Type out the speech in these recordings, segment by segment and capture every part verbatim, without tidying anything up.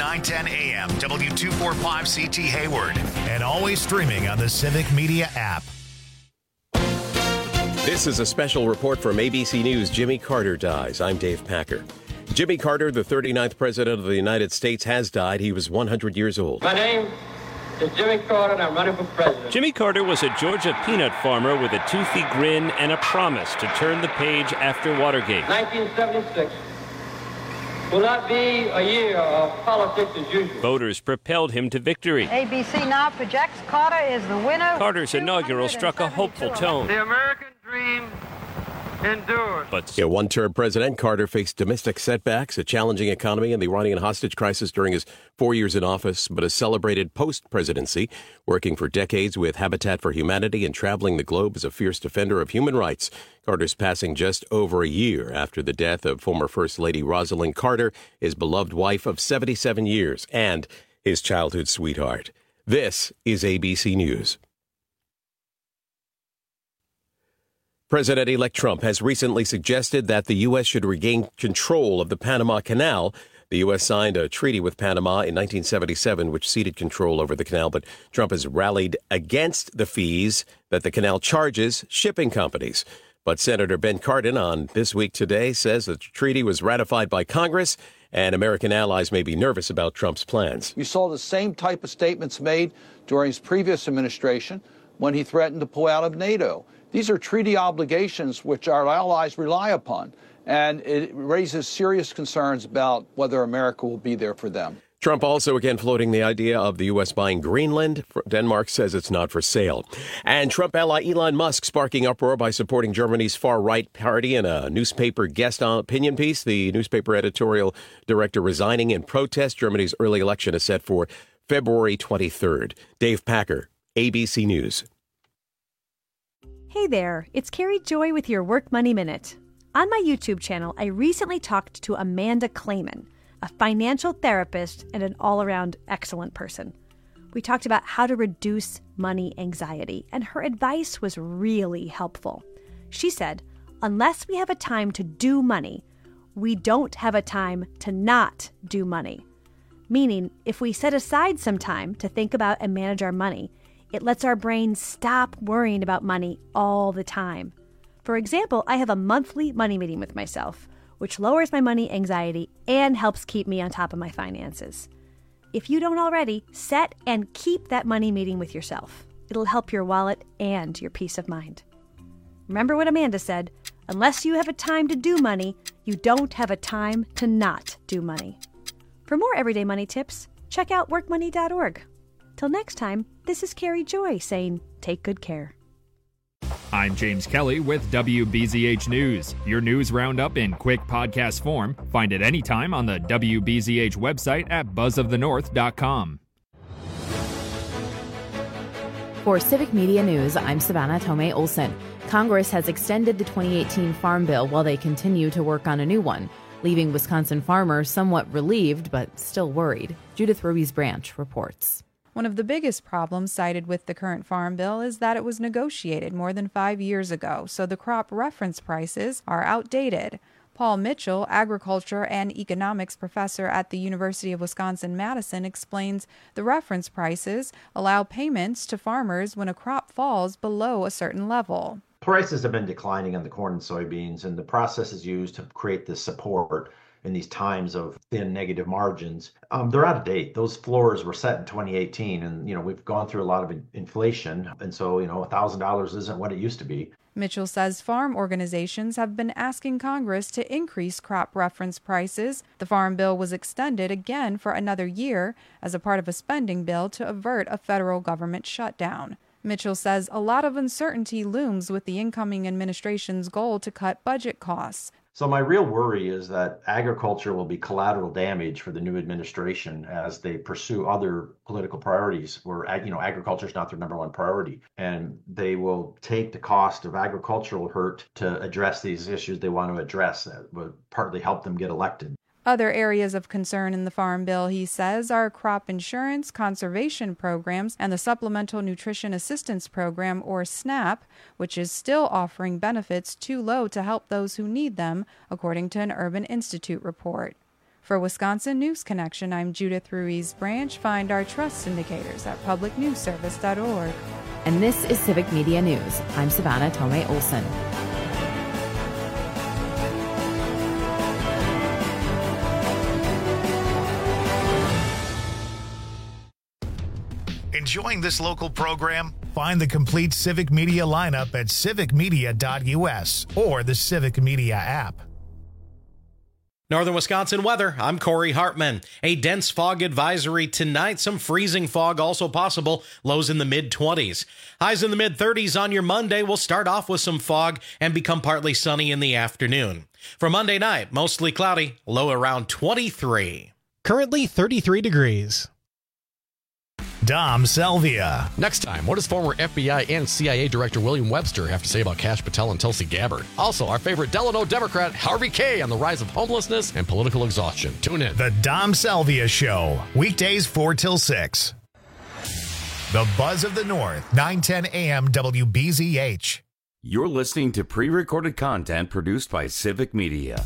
nine ten A M, W two forty-five C T Hayward, and always streaming on the Civic Media app. This is a special report from A B C News. Jimmy Carter dies. I'm Dave Packer. Jimmy Carter, the thirty-ninth president of the United States, has died. He was one hundred years old. My name is Jimmy Carter, and I'm running for president. Jimmy Carter was a Georgia peanut farmer with a toothy grin and a promise to turn the page after Watergate. nineteen seventy-six will not be a year of politics as usual. Voters propelled him to victory. A B C now projects Carter is the winner. Carter's inaugural struck a hopeful tone. The American dream endures. But a one-term president, Carter faced domestic setbacks, a challenging economy, and the Iranian hostage crisis during his four years in office, but a celebrated post-presidency, working for decades with Habitat for Humanity and traveling the globe as a fierce defender of human rights. Carter's passing just over a year after the death of former First Lady Rosalind Carter, his beloved wife of seventy-seven years, and his childhood sweetheart. This is A B C News. President-elect Trump has recently suggested that the U S should regain control of the Panama Canal. The U S signed a treaty with Panama in nineteen seventy-seven, which ceded control over the canal, but Trump has rallied against the fees that the canal charges shipping companies. But Senator Ben Cardin on This Week Today says the treaty was ratified by Congress, and American allies may be nervous about Trump's plans. You saw the same type of statements made during his previous administration when he threatened to pull out of NATO. These are treaty obligations which our allies rely upon, and it raises serious concerns about whether America will be there for them. Trump also again floating the idea of the U S buying Greenland. Denmark says it's not for sale. And Trump ally Elon Musk sparking uproar by supporting Germany's far-right party in a newspaper guest opinion piece. The newspaper editorial director resigning in protest. Germany's early election is set for February twenty-third. Dave Packer, A B C News. Hey there, it's Carrie Joy with your Work Money Minute. On my YouTube channel, I recently talked to Amanda Clayman, a financial therapist and an all-around excellent person. We talked about how to reduce money anxiety, and her advice was really helpful. She said, unless we have a time to do money, we don't have a time to not do money. Meaning, if we set aside some time to think about and manage our money, it lets our brain stop worrying about money all the time. For example, I have a monthly money meeting with myself, which lowers my money anxiety and helps keep me on top of my finances. If you don't already, set and keep that money meeting with yourself. It'll help your wallet and your peace of mind. Remember what Amanda said, unless you have a time to do money, you don't have a time to not do money. For more everyday money tips, check out work money dot org. Till next time, this is Carrie Joy saying, take good care. I'm James Kelly with W B Z H News. Your news roundup in quick podcast form. Find it anytime on the W B Z H website at buzz of the north dot com. For Civic Media News, I'm Savannah Tomei Olson. Congress has extended the twenty eighteen Farm Bill while they continue to work on a new one, leaving Wisconsin farmers somewhat relieved but still worried. Judith Ruiz Branch reports. One of the biggest problems cited with the current farm bill is that it was negotiated more than five years ago, so the crop reference prices are outdated. Paul Mitchell, agriculture and economics professor at the University of Wisconsin-Madison, explains the reference prices allow payments to farmers when a crop falls below a certain level. Prices have been declining on the corn and soybeans, and the process is used to create this support in these times of thin negative margins. Um, they're out of date. Those floors were set in twenty eighteen, and you know we've gone through a lot of in- inflation, and so you know one thousand dollars isn't what it used to be. Mitchell says farm organizations have been asking Congress to increase crop reference prices. The Farm Bill was extended again for another year as a part of a spending bill to avert a federal government shutdown. Mitchell says a lot of uncertainty looms with the incoming administration's goal to cut budget costs. So my real worry is that agriculture will be collateral damage for the new administration as they pursue other political priorities where, you know, agriculture is not their number one priority. And they will take the cost of agricultural hurt to address these issues they want to address that would partly help them get elected. Other areas of concern in the Farm Bill, he says, are crop insurance, conservation programs, and the Supplemental Nutrition Assistance Program, or SNAP, which is still offering benefits too low to help those who need them, according to an Urban Institute report. For Wisconsin News Connection, I'm Judith Ruiz Branch. Find our trust indicators at public news service dot org. And this is Civic Media News. I'm Savannah Tomei Olson. Enjoying this local program? Find the complete Civic Media lineup at civic media dot u s or the Civic Media app. Northern Wisconsin weather, I'm Corey Hartman. A dense fog advisory tonight. Some freezing fog also possible. Lows in the mid twenties. Highs in the mid thirties on your Monday. We'll start off with some fog and become partly sunny in the afternoon. For Monday night, mostly cloudy. Low around twenty-three. Currently thirty-three degrees. Dom Selvia. Next time, what does former F B I and C I A Director William Webster have to say about Kash Patel and Tulsi Gabbard? Also, our favorite Delano Democrat, Harvey Kaye, on the rise of homelessness and political exhaustion. Tune in. The Dom Selvia Show, weekdays four till six. The Buzz of the North, nine ten a m W B Z H. You're listening to pre-recorded content produced by Civic Media.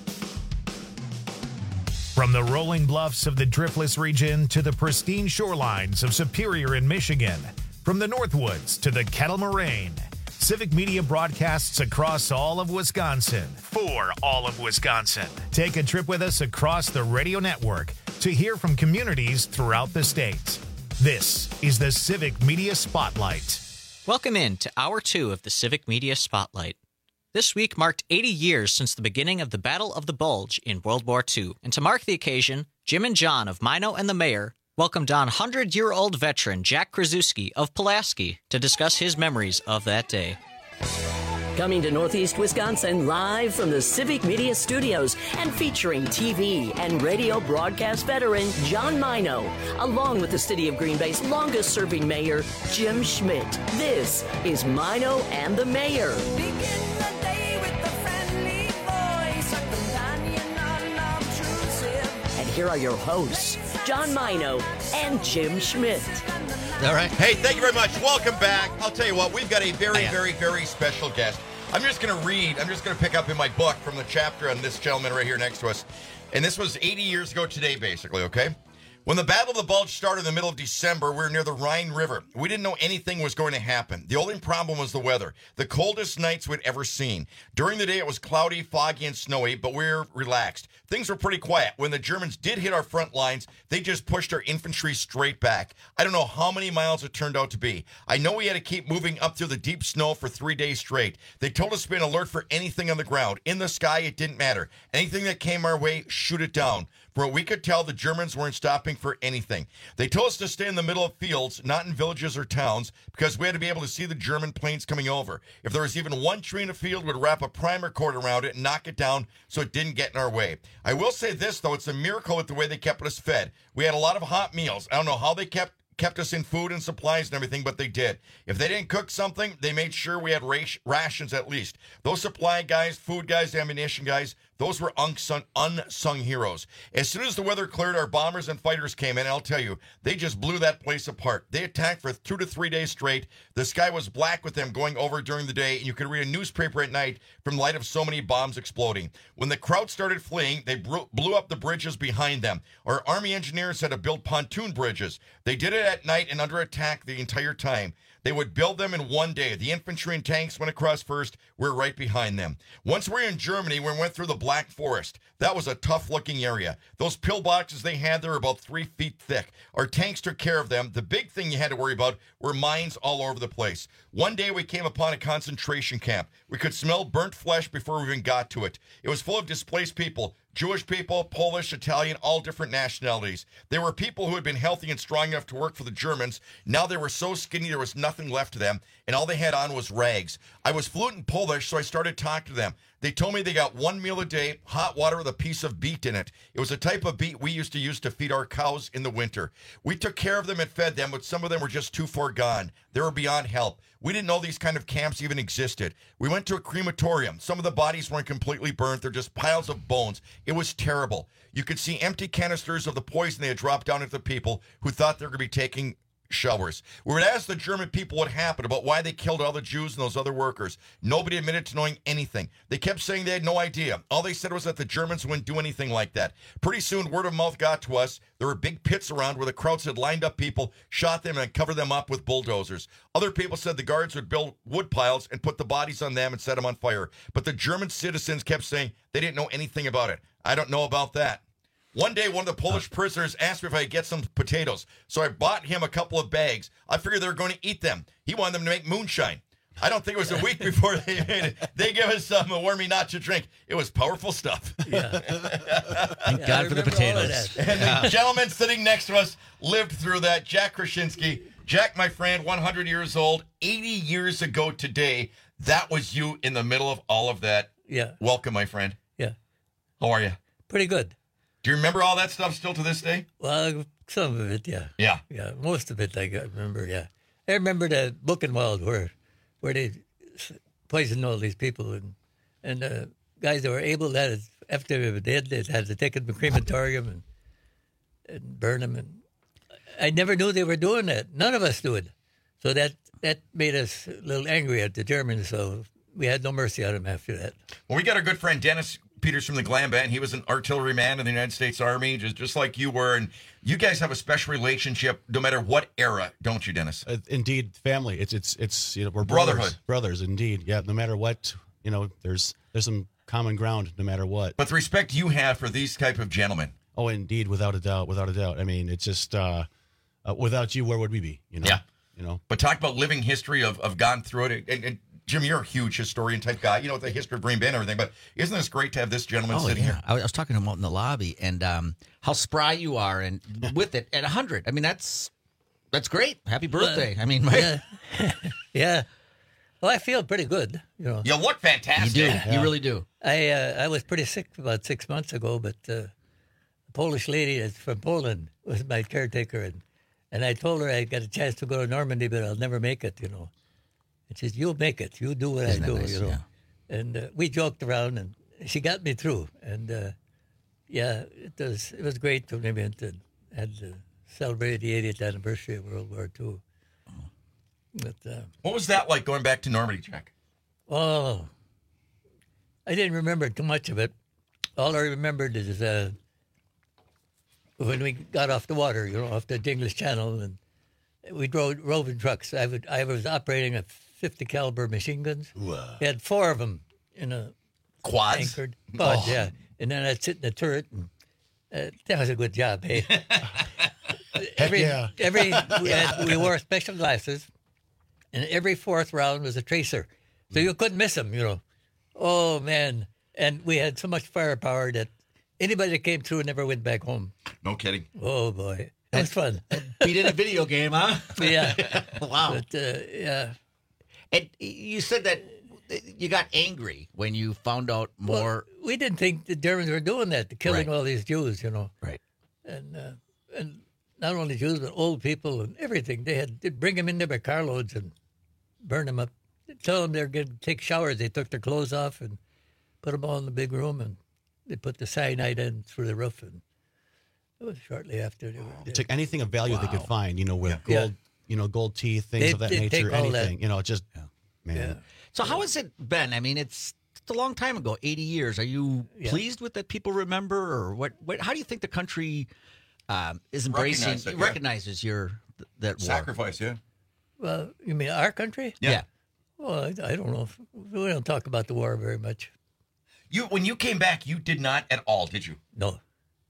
From the rolling bluffs of the Driftless region to the pristine shorelines of Superior in Michigan, from the Northwoods to the Kettle Moraine, Civic Media broadcasts across all of Wisconsin for all of Wisconsin. Take a trip with us across the radio network to hear from communities throughout the state. This is the Civic Media Spotlight. Welcome in to Hour two of the Civic Media Spotlight. This week marked eighty years since the beginning of the Battle of the Bulge in World War Two. And to mark the occasion, Jim and John of Mino and the Mayor welcomed on one hundred-year-old veteran Jack Krasuski of Pulaski to discuss his memories of that day. Coming to Northeast Wisconsin live from the Civic Media Studios and featuring T V and radio broadcast veteran John Mino, along with the City of Green Bay's longest-serving mayor, Jim Schmidt. This is Mino and the Mayor. And here are your hosts, John Mino and Jim Schmidt. All right. Hey, thank you very much. Welcome back. I'll tell you what, we've got a very, very, very special guest. I'm just going to read, I'm just going to pick up in my book from the chapter on this gentleman right here next to us. And this was eighty years ago today, basically, okay? When the Battle of the Bulge started in the middle of December, we were near the Rhine River. We didn't know anything was going to happen. The only problem was the weather. The coldest nights we'd ever seen. During the day, it was cloudy, foggy, and snowy, but we were relaxed. Things were pretty quiet. When the Germans did hit our front lines, they just pushed our infantry straight back. I don't know how many miles it turned out to be. I know we had to keep moving up through the deep snow for three days straight. They told us to be on alert for anything on the ground. In the sky, it didn't matter. Anything that came our way, shoot it down. For what we could tell, the Germans weren't stopping for anything. They told us to stay in the middle of fields, not in villages or towns, because we had to be able to see the German planes coming over. If there was even one tree in a field, we'd wrap a primer cord around it and knock it down so it didn't get in our way. I will say this, though, it's a miracle with the way they kept us fed. We had a lot of hot meals. I don't know how they kept kept us in food and supplies and everything, but they did. If they didn't cook something, they made sure we had rations at least. Those supply guys, food guys, ammunition guys, those were unsung, unsung heroes. As soon as the weather cleared, our bombers and fighters came in, and I'll tell you, they just blew that place apart. They attacked for two to three days straight. The sky was black with them going over during the day, and you could read a newspaper at night from the light of so many bombs exploding. When the crowd started fleeing, they blew up the bridges behind them. Our Army engineers had to build pontoon bridges. They did it at night and under attack the entire time. They would build them in one day. The infantry and tanks went across first. We're right behind them. Once we were in Germany, we went through the Black Forest. That was a tough-looking area. Those pillboxes they had there were about three feet thick. Our tanks took care of them. The big thing you had to worry about were mines all over the place. One day we came upon a concentration camp. We could smell burnt flesh before we even got to it. It was full of displaced people. Jewish people, Polish, Italian, all different nationalities. They were people who had been healthy and strong enough to work for the Germans. Now they were so skinny there was nothing left of them, and all they had on was rags. I was fluent in Polish, so I started talking to them. They told me they got one meal a day, hot water with a piece of beet in it. It was a type of beet we used to use to feed our cows in the winter. We took care of them and fed them, but some of them were just too far gone. They were beyond help. We didn't know these kind of camps even existed. We went to a crematorium. Some of the bodies weren't completely burnt. They're just piles of bones. It was terrible. You could see empty canisters of the poison they had dropped down into the people who thought they were going to be taking showers. We would ask the German people what happened, about why they killed all the Jews and those other workers. Nobody admitted to knowing anything. They kept saying they had no idea. All they said was that the Germans wouldn't do anything like that. Pretty soon, word of mouth got to us. There were big pits around where the Krauts had lined up people, shot them, and covered them up with bulldozers. Other people said the guards would build wood piles and put the bodies on them and set them on fire. But the German citizens kept saying they didn't know anything about it. I don't know about that. One day, one of the Polish prisoners asked me if I could get some potatoes, so I bought him a couple of bags. I figured they were going to eat them. He wanted them to make moonshine. I don't think it was a week before they made it. They gave us some warmy not to drink. It was powerful stuff. Yeah. Thank Yeah, God for the potatoes. And Yeah. the gentleman sitting next to us lived through that, Jack Krasinski. Jack, my friend, one hundred years old, eighty years ago today. That was you in the middle of all of that. Yeah. Welcome, my friend. Yeah. How are you? Pretty good. Do you remember all that stuff still to this day? Well, some of it, yeah. Yeah. Yeah, most of it I got- remember, yeah. I remember the Buchenwald where where they s- poisoned all these people, and and uh, guys that were able, that after they were dead, they had to take them to crematorium and, and burn them. And I never knew they were doing that. None of us knew it. So that, that made us a little angry at the Germans, so we had no mercy on them after that. Well, we got our good friend Dennis Peters from the Glam Band. He was an artilleryman in the United States Army, just, just like you were. And you guys have a special relationship no matter what era, don't you, Dennis? Uh, indeed, family. It's it's it's you know we're Brotherhood. brothers, brothers. Indeed, yeah. No matter what, you know, there's there's some common ground. No matter what. But the respect you have for these type of gentlemen. Oh, indeed, without a doubt, without a doubt. I mean, it's just uh, uh, without you, where would we be? You know. Yeah. You know. But talk about living history of, of gone through it. And, and Jim, you're a huge historian type guy. You know the history of Green Bay and everything. But isn't this great to have this gentleman Oh, sitting yeah. here? I was I was talking to him out in the lobby, and um, how spry you are, and with it at one hundred. I mean, that's that's great. Happy birthday. I mean, my, yeah. yeah. Well, I feel pretty good. You know, You look fantastic. You do. You really do. I uh, I was pretty sick about six months ago, but uh, a Polish lady that's from Poland was my caretaker, and, and I told her I got a chance to go to Normandy, but I'll never make it, you know. And she says, "You'll make it. You do what Isn't I that do," nice? you know. Yeah. And uh, we joked around, and she got me through. And uh, yeah, it was it was great to maybe to had to celebrate the eightieth anniversary of World War Two. But uh, What was that like going back to Normandy, Jack? oh, I didn't remember too much of it. All I remembered is uh, when we got off the water, you know, off the English Channel, and we drove roving trucks. I would I was operating a fifty caliber machine guns. We had four of them in a Quads? anchored quad, Oh. yeah. And then I'd sit in the turret, and uh, that was a good job, hey. every yeah. every we, had, we wore special glasses, and every fourth round was a tracer, so you couldn't miss them, you know. Oh man! And we had so much firepower that anybody that came through never went back home. No kidding. Oh boy, that was fun. beat in a video game, huh? Yeah. Wow. But uh, yeah. And you said that you got angry when you found out more. Well, we didn't think the Germans were doing that, killing Right. all these Jews, you know. Right. And uh, and not only Jews, but old people and everything. They had to bring them in there by carloads and burn them up. Tell them they're going to take showers. They took their clothes off and put them all in the big room, and they put the cyanide in through the roof. And it was shortly after they were They dead. took anything of value they could find. You know, with Yeah. gold, you know, gold teeth, things They- of that they nature. take all that. Anything. You know, just man. So how has it been? I mean, it's, it's a long time ago, eighty years. Are you Yeah. pleased with that people remember, or what? What? How do you think the country um, is embracing Recognize it, yeah. recognizes your th- that war? Sacrifice, yeah. Well, you mean our country? Yeah. Well, I, I don't know. If, we don't talk about the war very much. You when you came back, you did not at all, did you? No.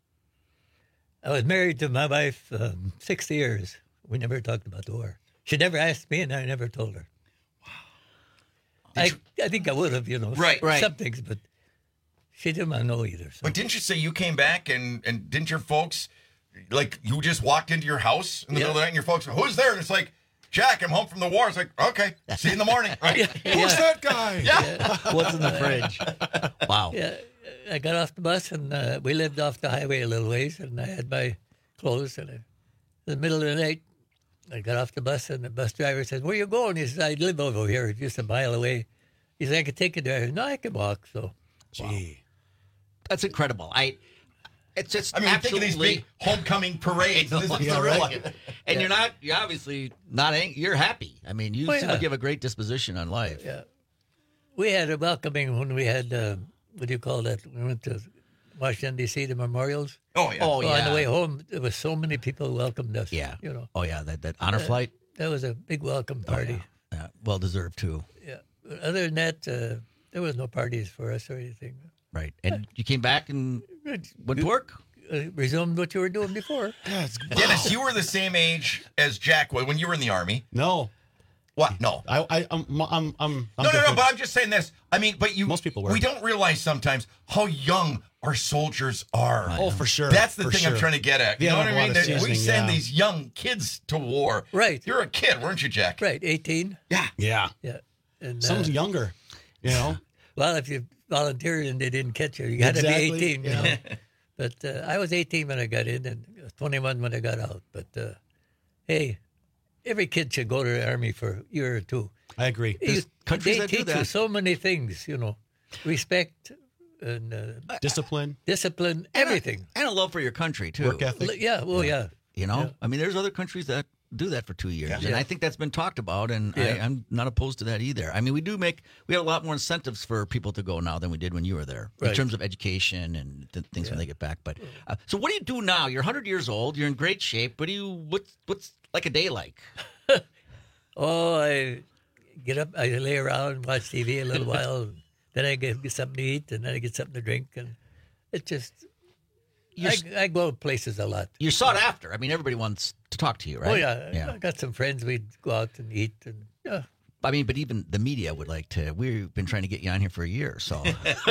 I was married to my wife um, sixty years. We never talked about the war. She never asked me, and I never told her. Wow. I, I think I would have, you know, Right, right. some things, but she didn't want to know either. So. But didn't you say you came back and and didn't your folks like you just walked into your house in the Yeah. middle of the night and your folks were, who's there? And it's like, Jack, I'm home from the war. It's like, okay, see you in the morning. Right? Yeah. Who's Yeah. that guy? Yeah. What's in the fridge? Wow. Yeah, I got off the bus, and uh, we lived off the highway a little ways, and I had my clothes, and I, in the middle of the night, I got off the bus, and the bus driver says, "Where you going?" He says, "I live over here, just a mile away." He said, "I could take you there." I said, "No, I can walk." So, Gee. That's incredible. I It's just I mean, I'm thinking these big homecoming parades. This is Yeah, the real right. one. And Yeah. you're not, you're obviously not, ang- you're happy. I mean, you Well, seem yeah. like you have a great disposition on life. Yeah. We had a welcoming when we had, uh, what do you call that? We went to Washington, D C, the memorials. Oh, yeah. Oh, On yeah. the way home, there was so many people who welcomed us. Yeah. You know. Oh, yeah, that, that honor Uh, flight. That was a big welcome party. Yeah, well deserved, too. Yeah. But other than that, uh, there was no parties for us or anything. Right. And you came back and went to work? Uh, resumed what you were doing before. Dennis, you were the same age as Jack was when you were in the Army. No. What? No. I, I, I'm, I'm, I'm, I'm no, no, no, different. but I'm just saying this. I mean, but you. Most people were. We don't realize sometimes how young our soldiers are. Oh, for sure. That's the For thing sure. I'm trying to get at. You Yeah, know what a I lot mean? of That we seasoning, send yeah. these young kids to war. Right. You're a kid, weren't you, Jack? Right, eighteen. Yeah. Yeah. Yeah. And, Some uh, younger, you know? Well, if you volunteered and they didn't catch you, you got Exactly, to be eighteen. You yeah. know? But uh, I was eighteen when I got in and twenty-one when I got out. But uh, hey, every kid should go to the Army for a year or two. I agree. You, countries they that do teach you that. so many things, you know, respect and uh, Discipline. discipline, everything. And a love for your country, too. Work ethic. L- Yeah, well, yeah. You know? Yeah. I mean, there's other countries that do that for two years. And Yeah. I think that's been talked about, and I, Yeah. I'm not opposed to that either. I mean, we do make, we have a lot more incentives for people to go now than we did when you were there in Right. terms of education and th- things when they get back. But uh, so what do you do now? You're one hundred years old. You're in great shape. What do you, what's, what's like a day like? Oh, I get up, I lay around and watch T V a little while. And then I get, get something to eat, and then I get something to drink. And it just, You're, I, I go places a lot. you're sought after. I mean, everybody wants to talk to you, right? Oh, yeah. Yeah. I got some friends. We'd go out and eat. And yeah. I mean, but even the media would like to. We've been trying to get you on here for a year, so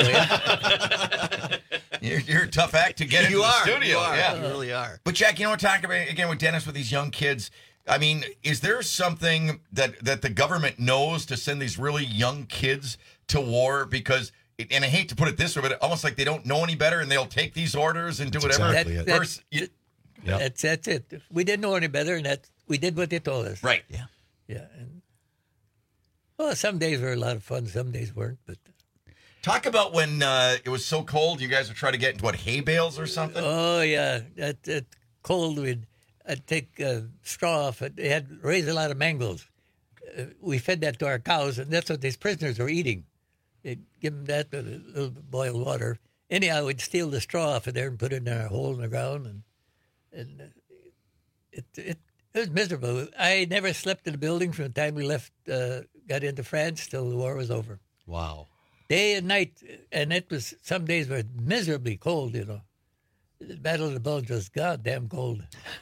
You're, you're a tough act to get into You the are, studio. you are. Yeah. You really are. But Jack, you know what? Talking about again with Dennis with these young kids. I mean, is there something that that the government knows to send these really young kids to war? Because, and I hate to put it this way, but almost like they don't know any better, and they'll take these orders and do That's whatever. exactly it. That- Versus- you- Yep. That's that's it. We didn't know any better, and that we did what they told us. right. yeah. Yeah. And, well, some days were a lot of fun. Some days weren't. But Talk about when uh, it was so cold, you guys would try to get into what, hay bales or something? oh yeah, that, that cold. We'd I'd take uh, straw off it. They had raised a lot of mangles. Uh, we fed that to our cows, and that's what these prisoners were eating. They'd give them that with a little boiled water. Anyhow, we'd steal the straw off of there and put it in a hole in the ground, and and uh, it it. It was miserable. I never slept in the building from the time we left, uh, got into France till the war was over. Wow. Day and night, and it was some days were miserably cold. You know, the Battle of the Bulge was goddamn cold.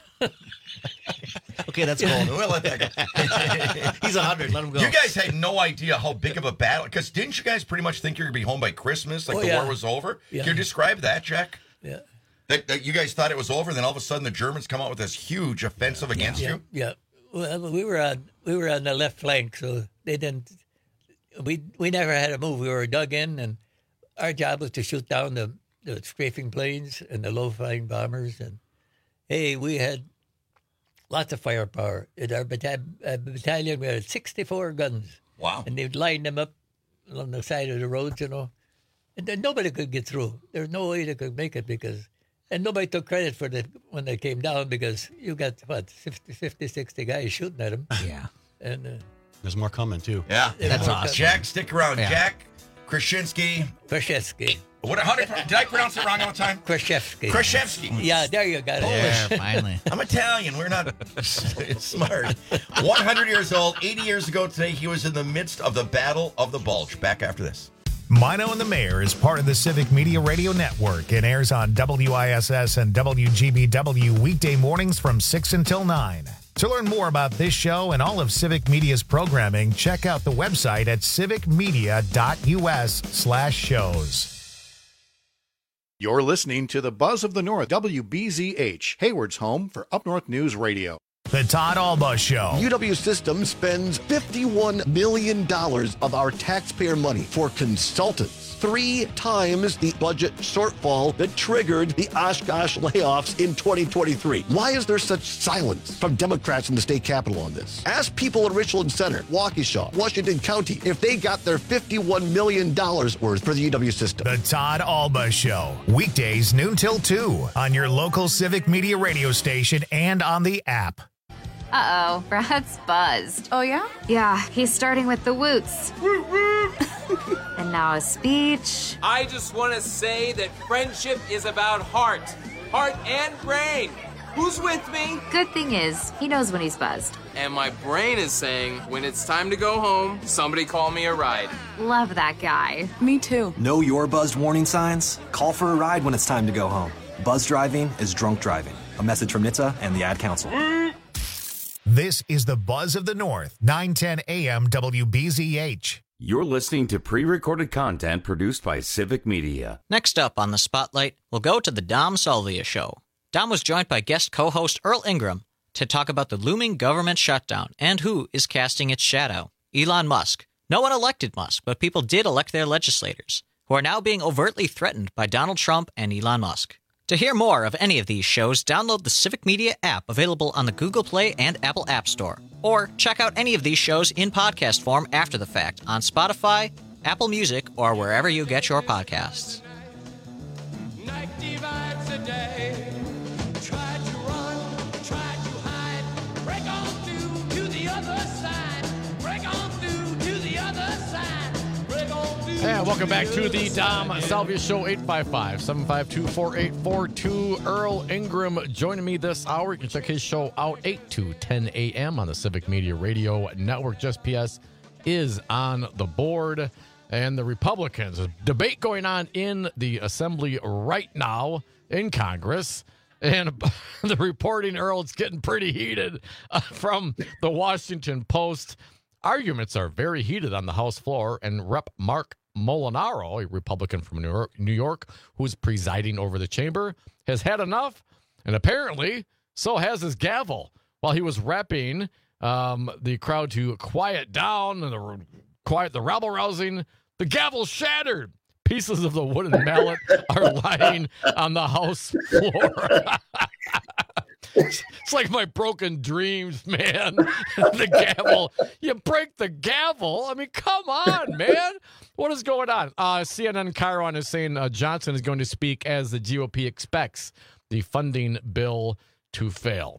Okay, that's cold. We'll let that go. He's a hundred. Let him go. You guys had no idea how big of a battle, because didn't you guys pretty much think you were going to be home by Christmas, like Oh, the yeah. war was over? Yeah. Can you describe that, Jack? Yeah, That, that you guys thought it was over, then all of a sudden the Germans come out with this huge offensive against yeah, you? yeah. Well, we were on we were on the left flank, so they didn't. We we never had to move. We were dug in, and our job was to shoot down the, the strafing planes and the low-flying bombers. And hey, we had lots of firepower. In our bata- uh, battalion, we had sixty-four guns. Wow. And they'd line them up along the side of the roads, you know. And then nobody could get through. There's no way they could make it because, and nobody took credit for it when they came down because you got, what, fifty, fifty, sixty guys shooting at them. Yeah. And uh, There's more coming, too. Yeah. That's awesome. Jack, stick around. Yeah. Jack Krasinski. Kraszewski. What, how did, did I pronounce it wrong all the time? Kraszewski. Kraszewski. Yeah, there you got it. Yeah, finally. I'm Italian. We're not smart. one hundred years old, eighty years ago today, he was in the midst of the Battle of the Bulge. Back after this. Mino and the Mayor is part of the Civic Media Radio Network and airs on W I S S and W G B W weekday mornings from six until nine. To learn more about this show and all of Civic Media's programming, check out the website at civicmedia.us slash shows. You're listening to the Buzz of the North, W B Z H, Hayward's home for Up North News Radio. The Todd Alba Show. U W Systems spends fifty-one million dollars of our taxpayer money for consultants. three times the budget shortfall that triggered the Oshkosh layoffs in twenty twenty-three. Why is there such silence from Democrats in the state capitol on this? Ask people in Richland Center, Waukesha, Washington County, if they got their fifty-one million dollars worth for the U W system. The Todd Alba Show, weekdays noon till two on your local Civic Media radio station and on the app. Uh-oh, Brad's buzzed. Oh, yeah? Yeah, he's starting with the woots. And now a speech. I just want to say that friendship is about heart. Heart and brain. Who's with me? Good thing is, he knows when he's buzzed. And my brain is saying, when it's time to go home, somebody call me a ride. Love that guy. Me too. Know your buzzed warning signs? Call for a ride when it's time to go home. Buzz driving is drunk driving. A message from N H T S A and the Ad Council. This is the Buzz of the North, nine ten A M W B Z H. You're listening to pre-recorded content produced by Civic Media. Next up on the Spotlight, we'll go to the Dom Salvia Show. Dom was joined by guest co-host Earl Ingram to talk about the looming government shutdown and who is casting its shadow. Elon Musk. No one elected Musk, but people did elect their legislators, who are now being overtly threatened by Donald Trump and Elon Musk. To hear more of any of these shows, download the Civic Media app available on the Google Play and Apple App Store. Or check out any of these shows in podcast form after the fact on Spotify, Apple Music, or wherever you get your podcasts. Night divides the day. Try to run, try to hide. Break on through to the other side. Break on through to the other side. Break on through. And welcome back to the Dom Salvia Show. Eight five five, seven five two, four eight four two. Earl Ingram joining me this hour. You can check his show out eight to ten A M on the Civic Media Radio Network. Just P S is on the board. And the Republicans, a debate going on in the Assembly right now in Congress. And the reporting, Earl, it's getting pretty heated uh, from the Washington Post. Arguments are very heated on the House floor, and Rep Mark Molinaro, a Republican from New York, New York, who's presiding over the chamber, has had enough, and apparently so has his gavel. While he was repping um, the crowd to quiet down and the, quiet the rabble-rousing, the gavel shattered. Pieces of the wooden mallet are lying on the House floor. It's like my broken dreams, man. The gavel. You break the gavel? I mean, come on, man. What is going on? Uh, C N N Chiron is saying uh, Johnson is going to speak as the G O P expects the funding bill to fail.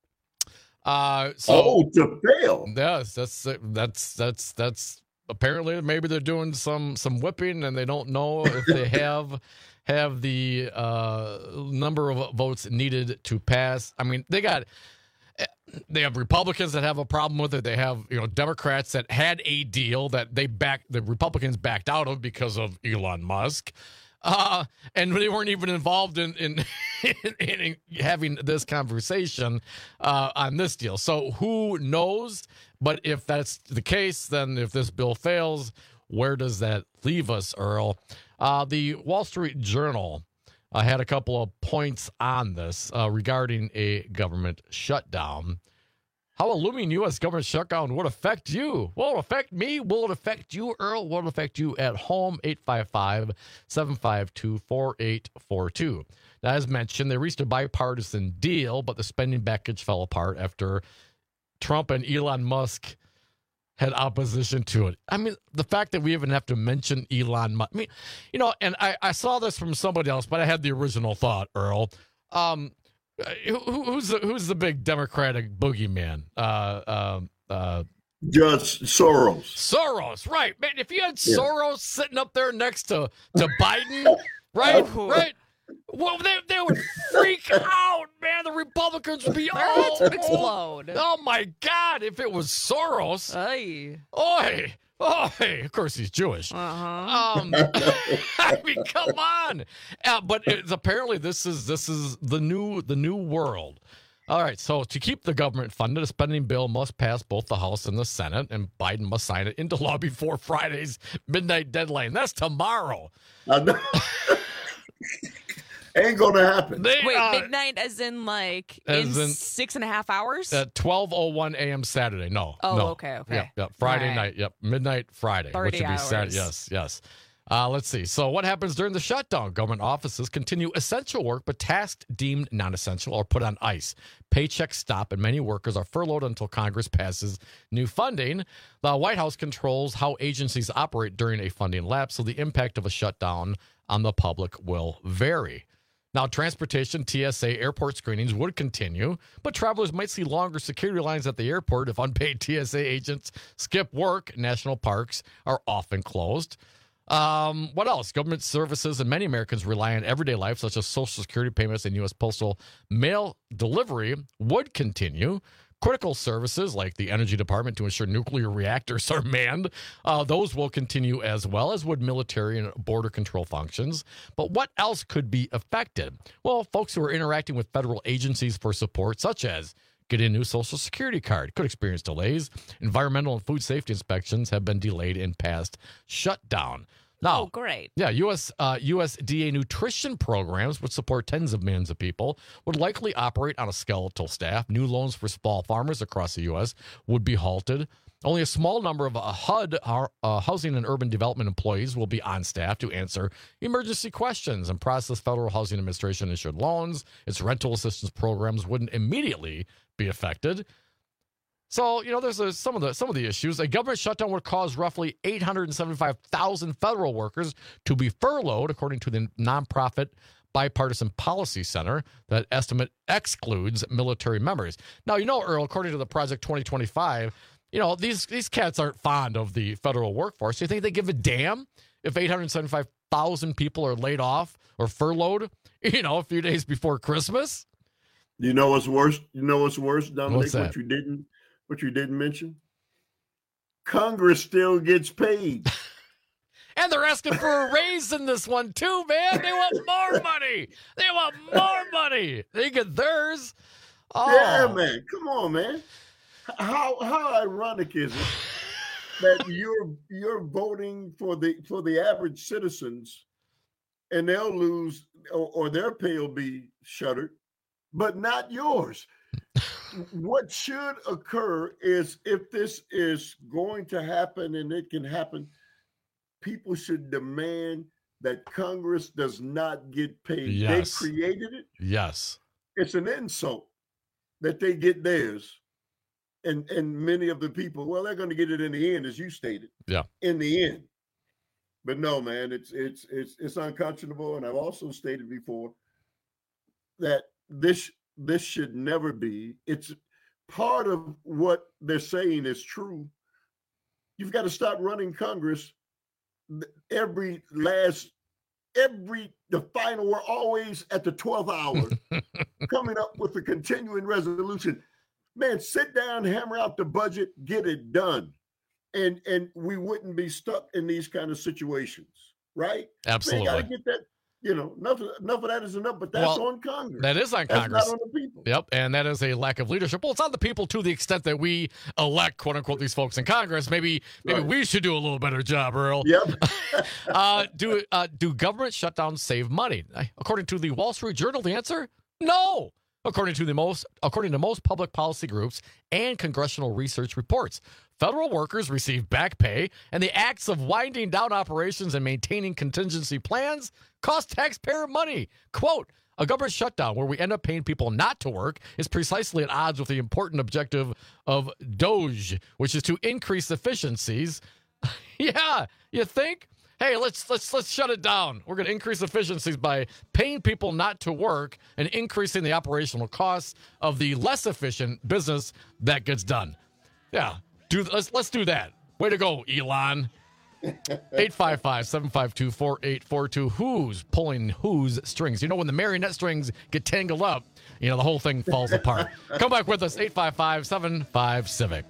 Uh, so, oh, to fail. Yes, that's that's that's that's apparently maybe they're doing some some whipping and they don't know if they have have the uh, number of votes needed to pass. I mean, they got they have Republicans that have a problem with it. They have, you know, Democrats that had a deal that they backed, the Republicans backed out of because of Elon Musk. Uh, and they weren't even involved in in, in, in having this conversation uh, on this deal. So who knows? But if that's the case, then if this bill fails, where does that leave us, Earl? Uh, the Wall Street Journal uh, had a couple of points on this uh, regarding a government shutdown. How a looming U S government shutdown would affect you. Will it affect me? Will it affect you, Earl? Will it affect you at home? eight five five, seven five two, four eight four two. Now, as mentioned, they reached a bipartisan deal, but the spending package fell apart after Trump and Elon Musk had opposition to it. I mean, the fact that we even have to mention Elon Musk. I mean, you know, and I, I saw this from somebody else, but I had the original thought, Earl. Um, Who, who's the who's the big Democratic boogeyman? Uh, um, uh, Just Soros. Soros, right, man? If you had Yeah. Soros sitting up there next to to Biden, right, right, well, they they would freak out, man. The Republicans would be all would explode. Oh my God! If it was Soros, Aye. oi. Oh, hey, of course he's Jewish. Uh-huh. Um, I mean, come on. Uh, but it's, apparently this is this is the new the new world. All right, so to keep the government funded, a spending bill must pass both the House and the Senate, and Biden must sign it into law before Friday's midnight deadline. That's tomorrow. I know. Ain't gonna happen. They, Wait, uh, midnight as in like as in, in- six and a half hours? At twelve oh one a.m. Saturday. No. Oh, no. okay, okay. Yep, yep. Friday All right. night. Yep. Midnight Friday. thirty which would be Saturday. hours. Yes, yes. Uh, let's see. So what happens during the shutdown? Government offices continue essential work, but tasks deemed non-essential are put on ice. Paychecks stop, and many workers are furloughed until Congress passes new funding. The White House controls how agencies operate during a funding lapse, so the impact of a shutdown on the public will vary. Now, transportation, T S A, airport screenings would continue, but travelers might see longer security lines at the airport if unpaid T S A agents skip work. National parks are often closed. Um, what else? Government services and many Americans rely on everyday life, such as Social Security payments and U S postal mail delivery, would continue. Critical services like the Energy Department to ensure nuclear reactors are manned, uh, those will continue, as well as would military and border control functions. But what else could be affected? Well, folks who are interacting with federal agencies for support, such as getting a new Social Security card, could experience delays. Environmental and food safety inspections have been delayed in past shutdown. Now, oh, great. Yeah, U S Uh, U S D A nutrition programs, which support tens of millions of people, would likely operate on a skeletal staff. New loans for small farmers across the U S would be halted. Only a small number of uh, H U D, uh, Housing and Urban Development employees, will be on staff to answer emergency questions and process Federal Housing Administration issued loans. Its rental assistance programs wouldn't immediately be affected. So, you know, there's a, some of the some of the issues. A government shutdown would cause roughly eight hundred seventy-five thousand federal workers to be furloughed, according to the nonprofit Bipartisan Policy Center. That estimate excludes military members. Now, you know, Earl, according to the Project twenty twenty-five, you know, these these cats aren't fond of the federal workforce. You think they give a damn if eight hundred seventy-five thousand people are laid off or furloughed, you know, a few days before Christmas? You know what's worse? You know what's worse, Dominic? What's that? What you didn't what you didn't mention? Congress still gets paid. And they're asking for a raise in this one too, man. They want more money. They want more money. They get theirs. Oh. Yeah, man. Come on, man. How how ironic is it that you're you're voting for the for the average citizens, and they'll lose or, or their pay will be shuttered, but not yours. What should occur is, if this is going to happen, and it can happen, people should demand that Congress does not get paid. Yes. They created it. Yes. It's an insult that they get theirs. And and many of the people, well, they're going to get it in the end, as you stated. Yeah. In the end. But no, man, it's it's it's it's unconscionable. And I've also stated before that this this should never be. It's part of what they're saying is true. You've got to stop running Congress every last every the final. We're always at the twelfth hour coming up with a continuing resolution. Man, sit down, hammer out the budget, get it done. And and we wouldn't be stuck in these kind of situations, right? Absolutely. Got to get that, you know, enough, enough of that is enough, but that's Well, on Congress. That is on That's Congress. not on the people. Yep, and that is a lack of leadership. Well, it's on the people to the extent that we elect, quote unquote, these folks in Congress. Maybe maybe Right. we should do a little better job, Earl. Yep. uh, do uh, do government shutdowns save money? According to the Wall Street Journal, the answer: no. According to the most, according to most public policy groups and congressional research reports, federal workers receive back pay, and the acts of winding down operations and maintaining contingency plans cost taxpayer money. Quote, a government shutdown where we end up paying people not to work is precisely at odds with the important objective of DOGE, which is to increase efficiencies. Yeah, you think? Hey, let's let's let's shut it down. We're going to increase efficiencies by paying people not to work and increasing the operational costs of the less efficient business that gets done. Yeah, do let's let's do that. Way to go, Elon. eight five five, seven five two, four eight four two. Who's pulling whose strings? You know, when the marionette strings get tangled up, you know, the whole thing falls apart. Come back with us, eight five five, seven five, Civic.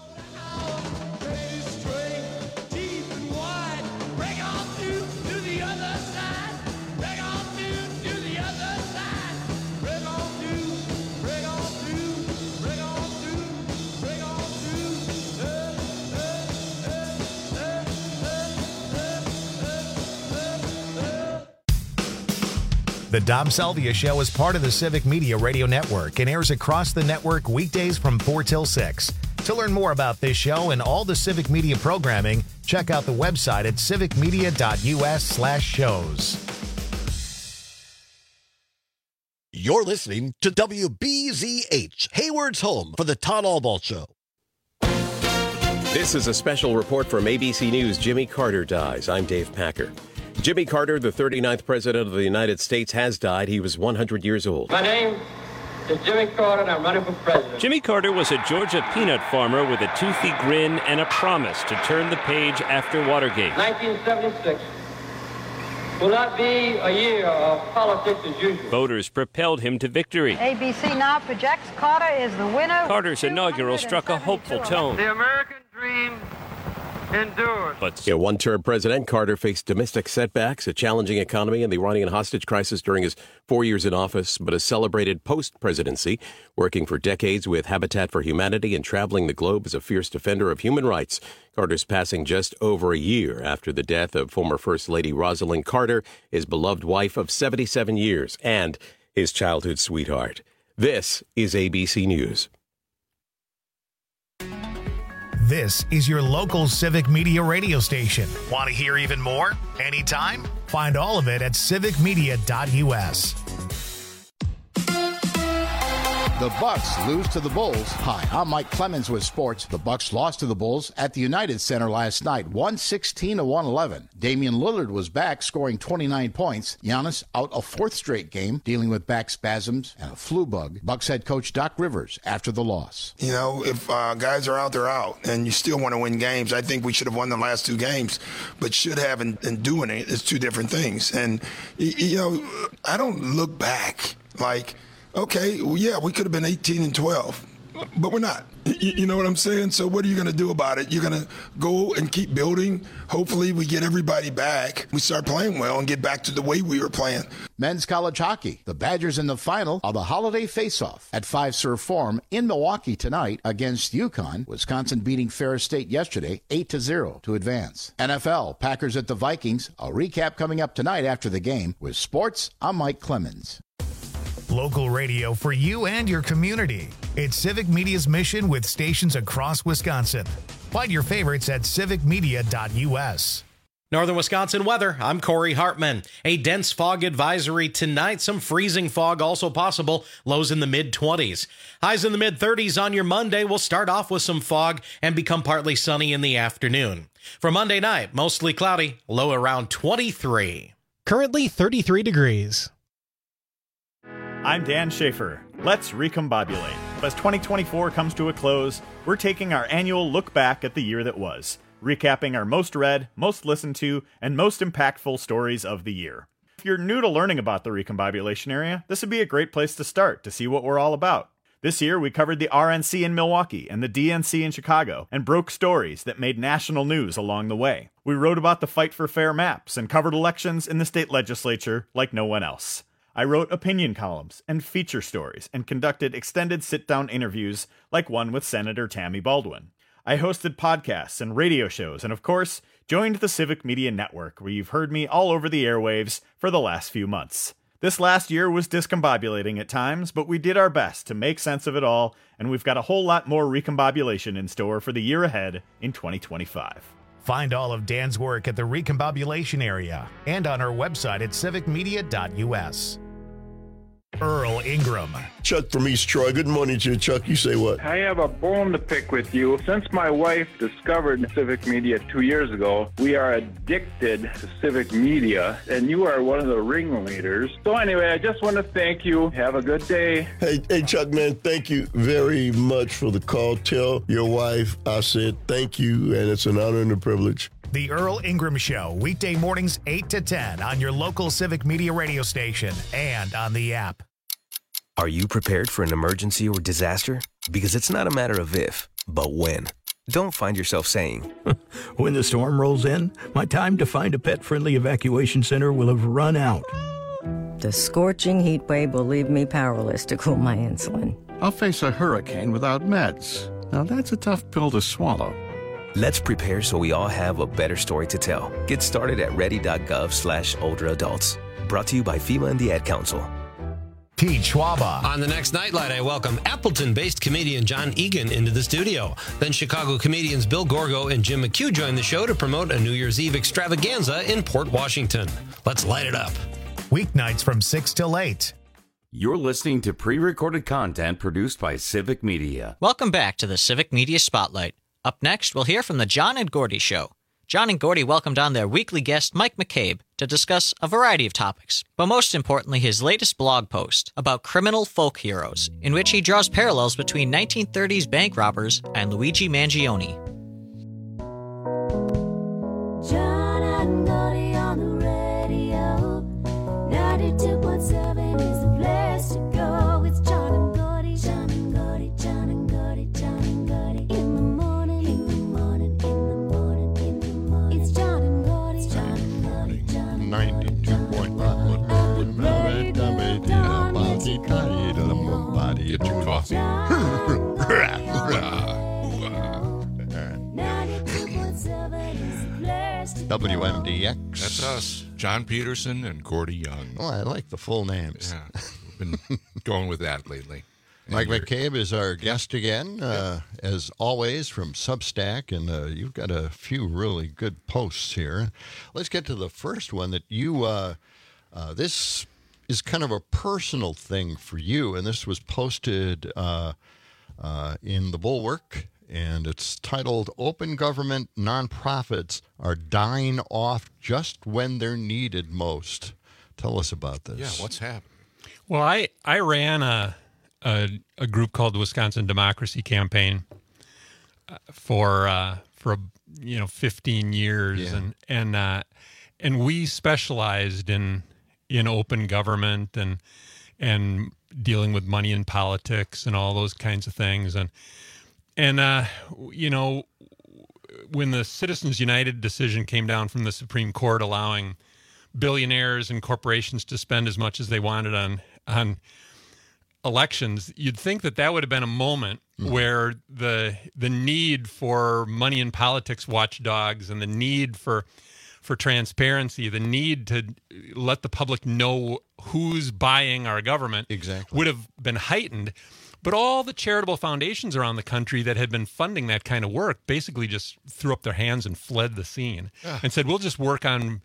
The Dom Salvia Show is part of the Civic Media Radio Network and airs across the network weekdays from four till six. To learn more about this show and all the Civic Media programming, check out the website at civicmedia.us slash shows. You're listening to W B Z H, Hayward's home for the Todd Albaugh Show. This is a special report from A B C News. Jimmy Carter dies. I'm Dave Packer. Jimmy Carter, the thirty-ninth President of the United States, has died. He was one hundred years old. My name is Jimmy Carter, and I'm running for president. Jimmy Carter was a Georgia peanut farmer with a toothy grin and a promise to turn the page after Watergate. nineteen seventy-six will not be a year of politics as usual. Voters propelled him to victory. A B C now projects Carter is the winner. Carter's inaugural struck a hopeful tone. The American dream endures. But yeah, one-term President Carter faced domestic setbacks, a challenging economy, and the Iranian hostage crisis during his four years in office, but a celebrated post-presidency, working for decades with Habitat for Humanity and traveling the globe as a fierce defender of human rights. Carter's passing just over a year after the death of former First Lady Rosalind Carter, his beloved wife of seventy-seven years, and his childhood sweetheart. This is A B C News. This is your local Civic Media radio station. Want to hear even more? Anytime? Find all of it at civic media dot u s. The Bucks lose to the Bulls. Hi, I'm Mike Clemens with sports. The Bucks lost to the Bulls at the United Center last night, one sixteen to one eleven. Damian Lillard was back, scoring twenty-nine points. Giannis out a fourth straight game, dealing with back spasms and a flu bug. Bucks head coach Doc Rivers after the loss. You know, if uh, guys are out, they're out, and you still want to win games. I think we should have won the last two games, but should have and, and doing it is two different things. And, you know, I don't look back like, okay, well, yeah, we could have been eighteen and twelve, but we're not. You, you know what I'm saying? So what are you going to do about it? You're going to go and keep building. Hopefully we get everybody back. We start playing well and get back to the way we were playing. Men's college hockey. The Badgers in the final of the holiday face-off at Fiserv Forum in Milwaukee tonight against UConn. Wisconsin beating Ferris State yesterday eight to zero to advance. N F L, Packers at the Vikings. A recap coming up tonight after the game. With sports, I'm Mike Clemens. Local radio for you and your community. It's Civic Media's mission with stations across Wisconsin. Find your favorites at civic media dot u s. Northern Wisconsin weather. I'm Corey Hartman. A dense fog advisory tonight. Some freezing fog also possible. Lows in the mid twenties. Highs in the mid thirties on your Monday. We'll start off with some fog and become partly sunny in the afternoon. For Monday night, mostly cloudy. Low around twenty-three. Currently thirty-three degrees. I'm Dan Schaefer. Let's recombobulate. As twenty twenty-four comes to a close, we're taking our annual look back at the year that was, recapping our most read, most listened to, and most impactful stories of the year. If you're new to learning about the recombobulation area, this would be a great place to start to see what we're all about. This year, we covered the R N C in Milwaukee and the D N C in Chicago, and broke stories that made national news along the way. We wrote about the fight for fair maps and covered elections in the state legislature like no one else. I wrote opinion columns and feature stories and conducted extended sit-down interviews like one with Senator Tammy Baldwin. I hosted podcasts and radio shows and, of course, joined the Civic Media Network, where you've heard me all over the airwaves for the last few months. This last year was discombobulating at times, but we did our best to make sense of it all, and we've got a whole lot more recombobulation in store for the year ahead in twenty twenty-five. Find all of Dan's work at the recombobulation area and on our website at civic media dot u s. Earl Ingram. Chuck from East Troy. Good morning to you, Chuck. You say what? I have a bone to pick with you. Since my wife discovered Civic Media two years ago, we are addicted to Civic Media, and you are one of the ringleaders. So anyway, I just want to thank you. Have a good day. Hey, hey, Chuck, man, thank you very much for the call. Tell your wife I said thank you, and it's an honor and a privilege. The Earl Ingram Show, weekday mornings eight to ten on your local Civic Media radio station and on the app. Are you prepared for an emergency or disaster? Because it's not a matter of if, but when. Don't find yourself saying, when the storm rolls in, my time to find a pet-friendly evacuation center will have run out. The scorching heat wave will leave me powerless to cool my insulin. I'll face a hurricane without meds. Now that's a tough pill to swallow. Let's prepare so we all have a better story to tell. Get started at ready dot gov slash older adults. Brought to you by FEMA and the Ad Council. Pete Schwaba. On the next Nightlight, I welcome Appleton-based comedian John Egan into the studio. Then Chicago comedians Bill Gorgo and Jim McHugh join the show to promote a New Year's Eve extravaganza in Port Washington. Let's light it up. Weeknights from six till eight. You're listening to pre-recorded content produced by Civic Media. Welcome back to the Civic Media Spotlight. Up next, we'll hear from the John and Gordy Show. John and Gordy welcomed on their weekly guest, Mike McCabe, to discuss a variety of topics, but most importantly, his latest blog post about criminal folk heroes, in which he draws parallels between nineteen thirties bank robbers and Luigi Mangione. John and Gordy on the radio, ninety-two point seven is the place to go. It's John and Gordy, John and Gordy, John and Gordy, John and Gordy, in the morning, in the morning, in the morning, in the morning. It's John and Gordy, John and Gordy, John and Gordy. ninety-two point five. Get your coffee. W M D X. That's us, John Peterson and Gordy Young. Oh, I like the full names. Yeah, we've been going with that lately. Mike McCabe is our guest again, uh, as always, from Substack, and uh, you've got a few really good posts here. Let's get to the first one that you, uh, uh, this is kind of a personal thing for you, and this was posted uh, uh, in the Bulwark, and it's titled, Open Government Nonprofits Are Dying Off Just When They're Needed Most. Tell us about this. Yeah, what's happening? Well, I, I ran a, a a group called the Wisconsin Democracy Campaign for uh, for you know fifteen years, Yeah. and and uh, and we specialized in in open government and and dealing with money in politics and all those kinds of things, and and uh, you know when the Citizens United decision came down from the Supreme Court allowing billionaires and corporations to spend as much as they wanted on on elections, you'd think that that would have been a moment mm-hmm. where the the need for money in politics watchdogs and the need for for transparency, the need to let the public know who's buying our government exactly. would have been heightened. But all the charitable foundations around the country that had been funding that kind of work basically just threw up their hands and fled the scene Ah. and said, we'll just work on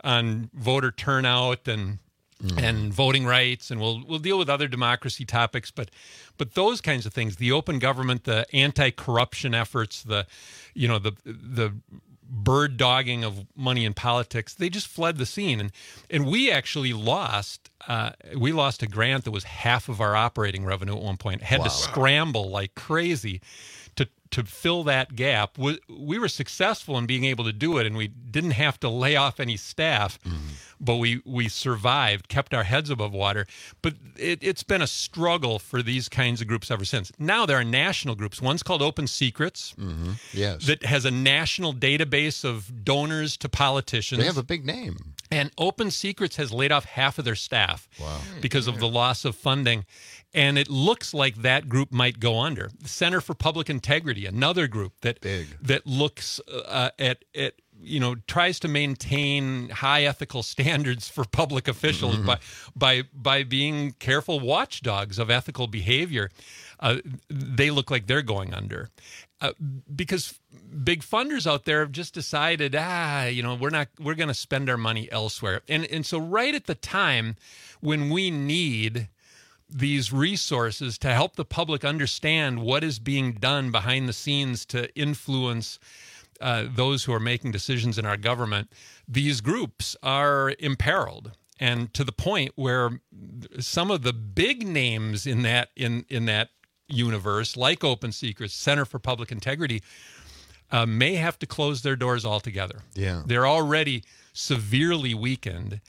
on voter turnout and Mm. and voting rights, and we'll we'll deal with other democracy topics, but but those kinds of things, the open government, the anti-corruption efforts, the you know the the bird dogging of money in politics, they just fled the scene, and and we actually lost uh, we lost a grant that was half of our operating revenue at one point. Had Wow. to scramble like crazy to to fill that gap. We, we were successful in being able to do it, and we didn't have to lay off any staff, Mm-hmm. but we, we survived, kept our heads above water. But it, it's been a struggle for these kinds of groups ever since. Now there are national groups. One's called Open Secrets, Mm-hmm. Yes. that has a national database of donors to politicians. They have a big name. And Open Secrets has laid off half of their staff Wow. because of the loss of funding. And it looks like that group might go under. The Center for Public Integrity, another group that Big. that looks uh, at at you know tries to maintain high ethical standards for public officials Mm-hmm. by by by being careful watchdogs of ethical behavior. Uh, they look like they're going under. Uh, because big funders out there have just decided, ah, you know, we're not, we're going to spend our money elsewhere. And and so right at the time when we need these resources to help the public understand what is being done behind the scenes to influence uh, those who are making decisions in our government, these groups are imperiled. And to the point where some of the big names in that in in that universe, like Open Secrets, Center for Public Integrity, uh, may have to close their doors altogether. Yeah. They're already severely weakened,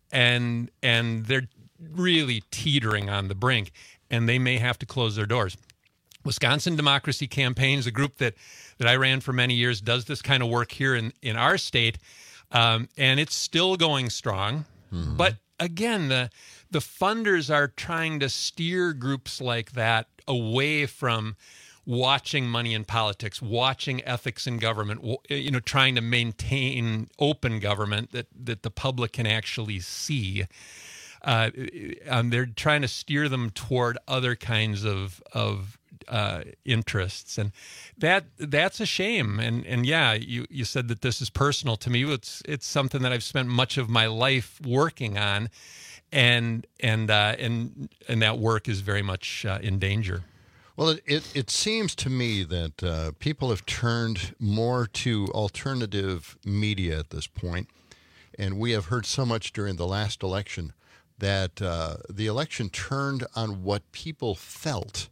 and and they're really teetering on the brink, and they may have to close their doors. Wisconsin Democracy Campaign is a group that, that I ran for many years, does this kind of work here in, in our state, um, and it's still going strong. Mm-hmm. But again, the the funders are trying to steer groups like that away from watching money in politics, watching ethics in government, you know, trying to maintain open government that, that the public can actually see. uh, um, they're trying to steer them toward other kinds of of uh, interests, and that that's a shame. And and yeah, you you said that this is personal to me. It's it's something that I've spent much of my life working on, and and uh, and and that work is very much uh, in danger. Well, it, it, it seems to me that uh, people have turned more to alternative media at this point, and we have heard so much during the last election that uh, the election turned on what people felt.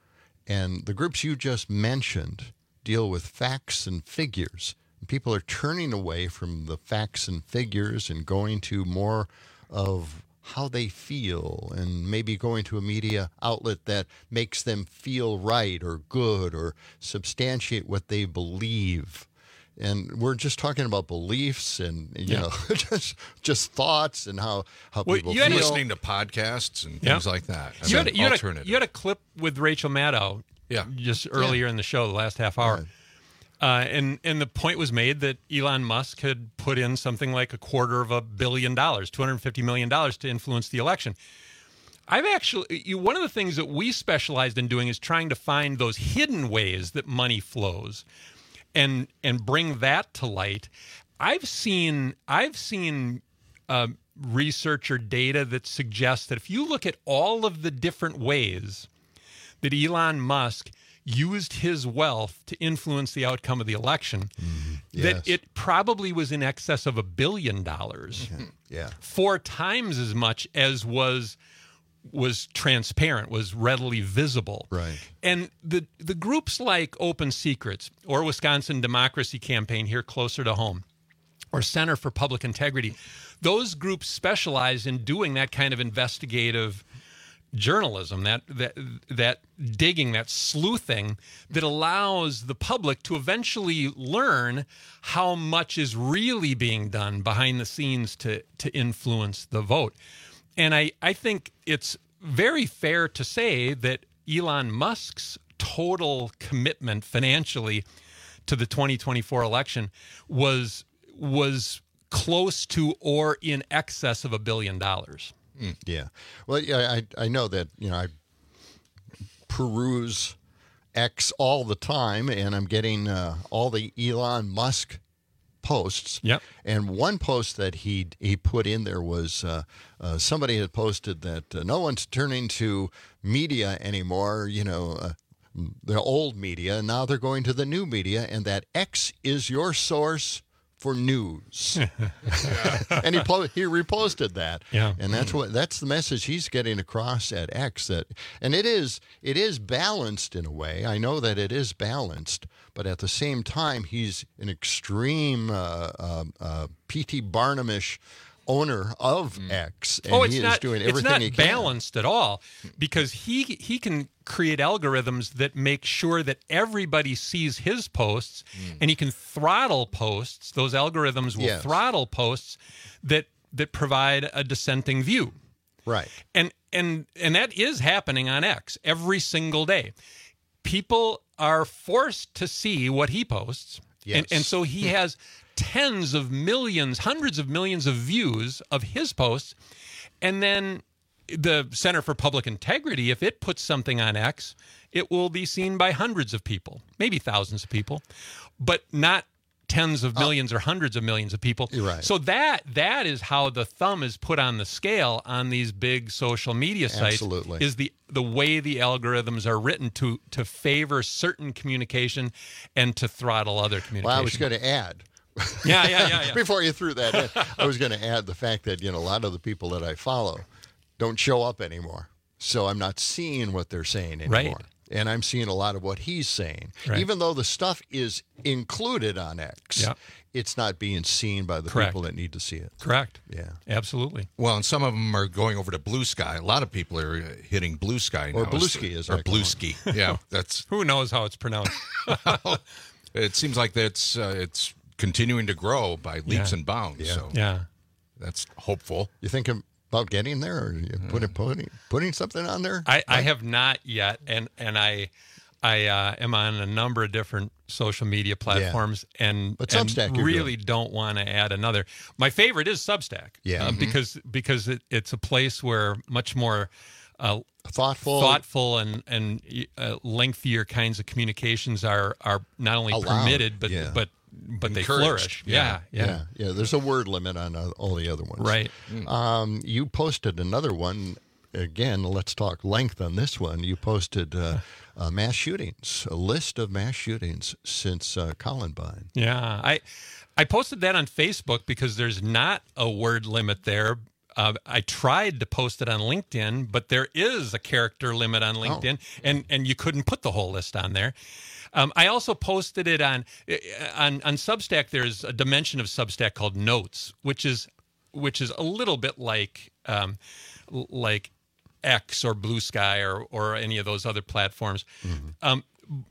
And the groups you just mentioned deal with facts and figures. People are turning away from the facts and figures and going to more of how they feel, and maybe going to a media outlet that makes them feel right or good or substantiate what they believe. And we're just talking about beliefs and, you Yeah. know, just just thoughts and how, how Well, people you had feel. Listening to podcasts and Yeah. things like that. I You mean, had, you, had a, alternative. you had a clip with Rachel Maddow Yeah. just earlier in the show, the last half hour. Right. Uh, and, and the point was made that Elon Musk had put in something like a quarter of a billion dollars, two hundred fifty million dollars, to influence the election. I've actually, you, one of the things that we specialized in doing is trying to find those hidden ways that money flows and and bring that to light. I've seen, I've seen uh, research or data that suggests that if you look at all of the different ways that Elon Musk used his wealth to influence the outcome of the election, Mm-hmm. Yes. that it probably was in excess of a billion dollars. Yeah. Four times as much as was was transparent, was readily visible. Right. And the the groups like Open Secrets or Wisconsin Democracy Campaign here closer to home, or Center for Public Integrity, those groups specialize in doing that kind of investigative journalism, that that that digging, that sleuthing that allows the public to eventually learn how much is really being done behind the scenes to to influence the vote. And I, I think it's very fair to say that Elon Musk's total commitment financially to the twenty twenty-four election was was close to or in excess of a billion dollars. Mm. Yeah. Well, yeah, I I know that, you know, I peruse X all the time, and I'm getting uh, all the Elon Musk posts. Yep. And one post that he he put in there was uh, uh, somebody had posted that uh, no one's turning to media anymore, you know, uh, the old media, and now they're going to the new media, and that X is your source for news. And he po- he reposted that. Yeah. And that's what that's the message he's getting across at X, that and it is it is balanced in a way. I know that it is balanced, but at the same time he's an extreme uh, uh, uh, P T Barnum-ish owner of X, and oh, it's he is not, doing it's everything not he can. balanced at all, because he he can create algorithms that make sure that everybody sees his posts, and he can throttle posts. Those algorithms will Yes. throttle posts that that provide a dissenting view. Right. And and and that is happening on X every single day. People are forced to see what he posts. Yes. And, and so he has tens of millions, hundreds of millions of views of his posts. And then the Center for Public Integrity, if it puts something on X, it will be seen by hundreds of people, maybe thousands of people, but not tens of millions or hundreds of millions of people. You're right. So that that is how the thumb is put on the scale on these big social media sites. Absolutely. Is the the way the algorithms are written to to favor certain communication and to throttle other communication. Well, I was going to add. Yeah, yeah, yeah, yeah. Before you threw that in, I was going to add the fact that, you know, a lot of the people that I follow don't show up anymore. So I'm not seeing what they're saying anymore. Right. And I'm seeing a lot of what he's saying. Right. Even though the stuff is included on X, Yeah. it's not being seen by the Correct. people that need to see it. Correct. Yeah. Absolutely. Well, and some of them are going over to Blue Sky. A lot of people are uh, hitting Blue Sky now. Or Bluesky, as I or call it. Bluesky. Yeah, that's. Who knows how it's pronounced? It seems like that's uh, it's continuing to grow by leaps Yeah. and bounds. Yeah. So Yeah. that's hopeful. You think about getting there, or you put it, putting, putting something on there? I, I have not yet, and and I I uh, am on a number of different social media platforms, yeah. and, but and Substack really don't want to add another. My favorite is Substack, yeah, uh, mm-hmm. because because it, it's a place where much more uh, thoughtful, thoughtful, and and uh, lengthier kinds of communications are are not only Allowed. permitted, but yeah. but but they Encouraged. flourish. Yeah yeah, yeah, yeah, yeah. There's a word limit on uh, all the other ones, right? Mm. Um, you posted another one. Again, let's talk length on this one. You posted uh, uh, mass shootings, a list of mass shootings since uh, Columbine. Yeah, I I posted that on Facebook because there's not a word limit there. Uh, I tried to post it on LinkedIn, but there is a character limit on LinkedIn, oh. and and you couldn't put the whole list on there. Um, I also posted it on on on Substack. There's a dimension of Substack called Notes, which is which is a little bit like um, like. X or Blue Sky or or any of those other platforms. Mm-hmm. Um,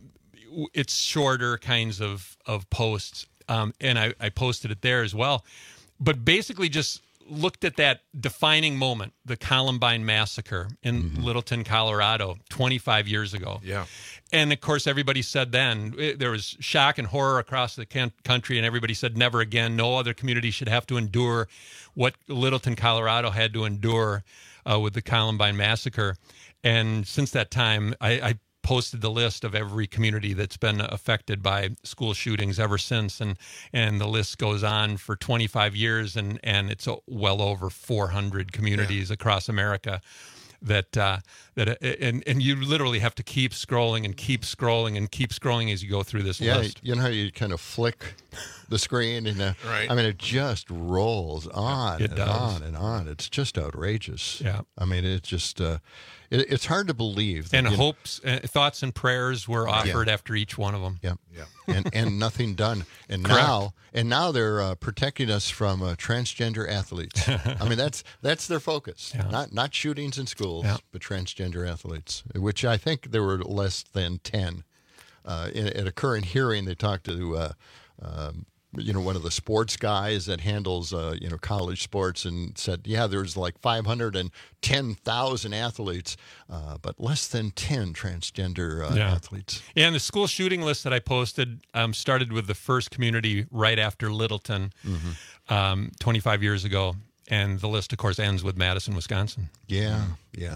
it's shorter kinds of of posts, um, and I, I posted it there as well. But basically, just looked at that defining moment, the Columbine massacre in mm-hmm. Littleton, Colorado, twenty-five years ago. Yeah, and of course, everybody said then it, there was shock and horror across the can- country, and everybody said never again. No other community should have to endure what Littleton, Colorado had to endure. Uh, with the Columbine massacre. And since that time, I, I posted the list of every community that's been affected by school shootings ever since. And and the list goes on for twenty-five years, and, and it's well over four hundred communities yeah. across America. That uh, that and and you literally have to keep scrolling and keep scrolling and keep scrolling as you go through this yeah, list. You know how you kind of flick the screen and uh, right. I mean it just rolls on it and does. on and on. It's just outrageous. Yeah, I mean it's just uh, it, it's hard to believe. That, and you hopes, know, uh, thoughts, and prayers were offered yeah. after each one of them. Yeah, yeah, and and nothing done. And Correct. now and now they're uh, protecting us from uh, transgender athletes. I mean that's that's their focus. Yeah. Not not shootings in schools, yeah. but transgender athletes, which I think there were less than ten. Uh, in, at a current hearing, they talked to. Uh, um, you know, one of the sports guys that handles, uh, you know, college sports and said, yeah, there's like five hundred ten thousand athletes, uh, but less than ten transgender uh, yeah. athletes. Yeah, and the school shooting list that I posted um, started with the first community right after Littleton mm-hmm. um, twenty-five years ago. And the list, of course, ends with Madison, Wisconsin. Yeah, yeah.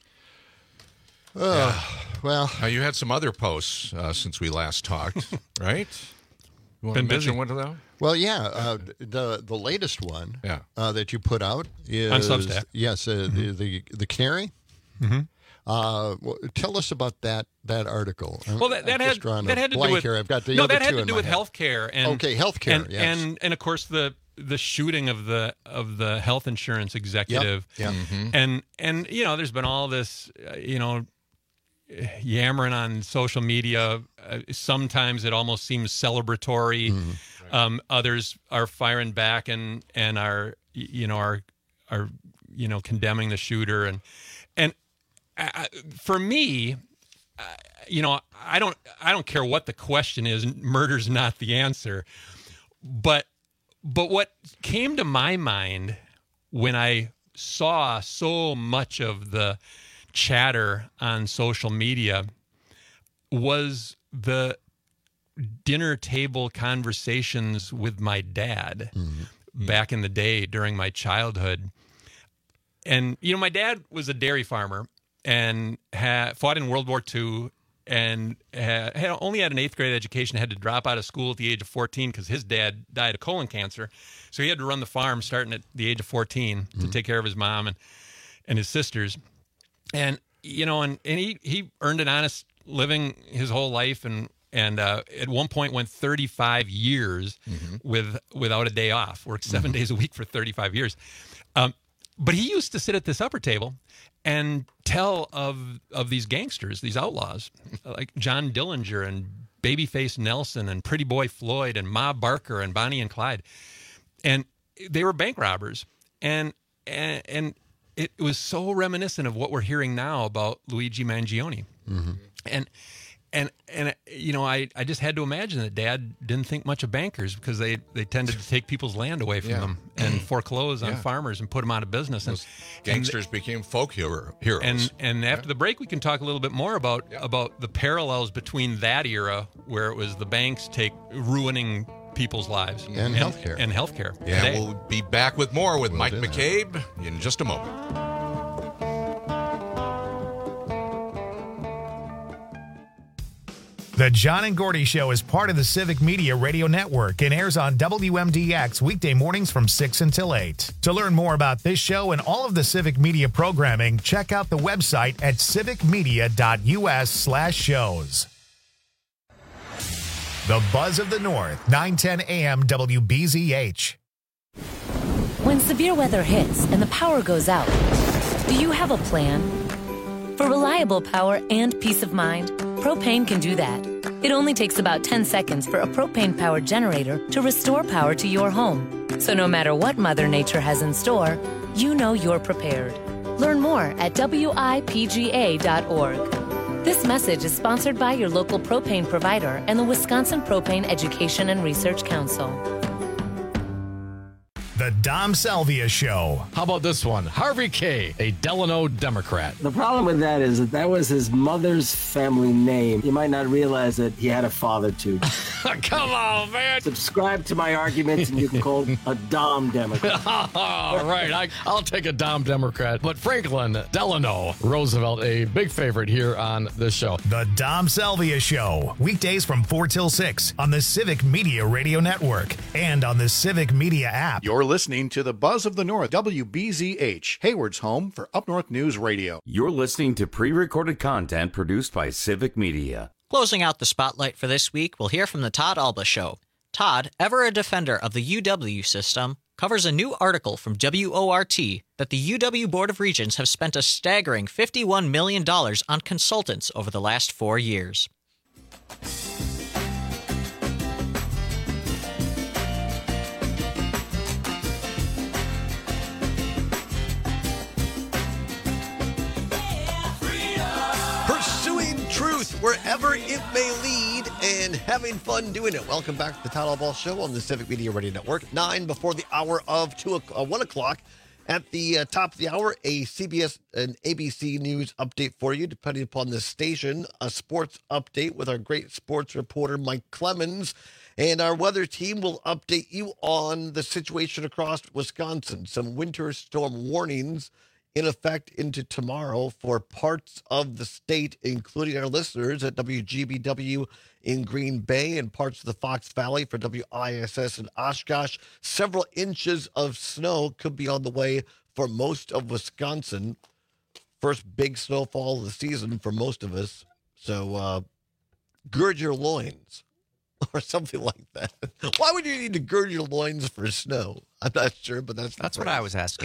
Oh, yeah. Well, uh, you had some other posts uh, since we last talked, right? You want Been to mention busy. one of them? Well, yeah, uh, the the latest one yeah. uh, that you put out is on Substack. Yes, uh, mm-hmm. the, the the canary. Mm-hmm. Uh, well, tell us about that that article. Well, that, that had that had to do with here. I've got the no, other that had two to in do my with head. healthcare and okay, healthcare, and, yes. and and of course the the shooting of the of the health insurance executive. Yep. Yep. Mm-hmm. And and you know, there's been all this, uh, you know. yammering on social media. Uh, sometimes it almost seems celebratory. Mm-hmm. Right. Um, others are firing back and and are you know are are you know condemning the shooter and and uh, for me, uh, you know, I don't I don't care what the question is. Murder's not the answer, but but what came to my mind when I saw so much of the chatter on social media was the dinner table conversations with my dad mm-hmm. back in the day during my childhood. And, you know, my dad was a dairy farmer and had fought in World War Two and had, had only had an eighth grade education, had to drop out of school at the age of fourteen because his dad died of colon cancer. So he had to run the farm starting at the age of fourteen mm-hmm. to take care of his mom and, and his sisters. And, you know, and, and he, he earned an honest living his whole life and and uh, at one point went thirty-five years mm-hmm. with without a day off, worked seven mm-hmm. days a week for thirty-five years. Um, but he used to sit at this upper table and tell of of these gangsters, these outlaws, like John Dillinger and Babyface Nelson and Pretty Boy Floyd and Ma Barker and Bonnie and Clyde. And they were bank robbers. And and, and it was so reminiscent of what we're hearing now about Luigi Mangione. Mm-hmm. And and and you know, I, I just had to imagine that Dad didn't think much of bankers because they, they tended to take people's land away from Yeah. them and foreclose on Yeah. farmers and put them out of business. And Those gangsters and, became folk hero, heroes. And and after the break, we can talk a little bit more about Yeah. about the parallels between that era, where it was the banks take ruining people's lives And healthcare. and healthcare. yeah, today. we'll be back with more with We'll Mike do that. McCabe in just a moment. The John and Gordy Show is part of the Civic Media Radio Network and airs on W M D X weekday mornings from six until eight. To learn more about this show and all of the Civic Media programming, check out the website at civicmedia.us slash shows. The Buzz of the North, nine ten a.m. W B Z H. When severe weather hits and the power goes out, do you have a plan? For reliable power and peace of mind, Propane can do that. It only takes about ten seconds for a propane-powered generator to restore power to your home. So no matter what Mother Nature has in store, you know you're prepared. Learn more at W I P G A dot org. This message is sponsored by your local propane provider and the Wisconsin Propane Education and Research Council. The Dom Salvia Show. How about this one? Harvey K., a Delano Democrat. The problem with that is that that was his mother's family name. You might not realize that he had a father, too. Come on, man. Subscribe to my arguments and you can call a Dom Democrat. All right, I, I'll take a Dom Democrat. But Franklin Delano Roosevelt, a big favorite here on this show. The Dom Salvia Show. Weekdays from four till six on the Civic Media Radio Network and on the Civic Media app. You're listening to the Buzz of the North, W B Z H, Hayward's home for Up North News Radio. You're listening to pre-recorded content produced by Civic Media. Closing out the spotlight for this week, we'll hear from the Todd Alba Show. Todd, ever a defender of the U W system, covers a new article from W O R T that the U W Board of Regents have spent a staggering fifty-one million dollars on consultants over the last four years. Pursuing truth wherever it may lead and having fun doing it. Welcome back to the Todd Ball Show on the Civic Media Radio Network. Nine before the hour of two, uh, one o'clock. At the uh, top of the hour, a C B S and A B C News update for you, depending upon the station. A sports update with our great sports reporter, Mike Clemens. And our weather team will update you on the situation across Wisconsin. Some winter storm warnings in effect into tomorrow for parts of the state, including our listeners at W G B W in Green Bay and parts of the Fox Valley for W I S S in Oshkosh. Several inches of snow could be on the way for most of Wisconsin. First big snowfall of the season for most of us. So uh, gird your loins or something like that. Why would you need to gird your loins for snow? I'm not sure, but that's That's what I was asking.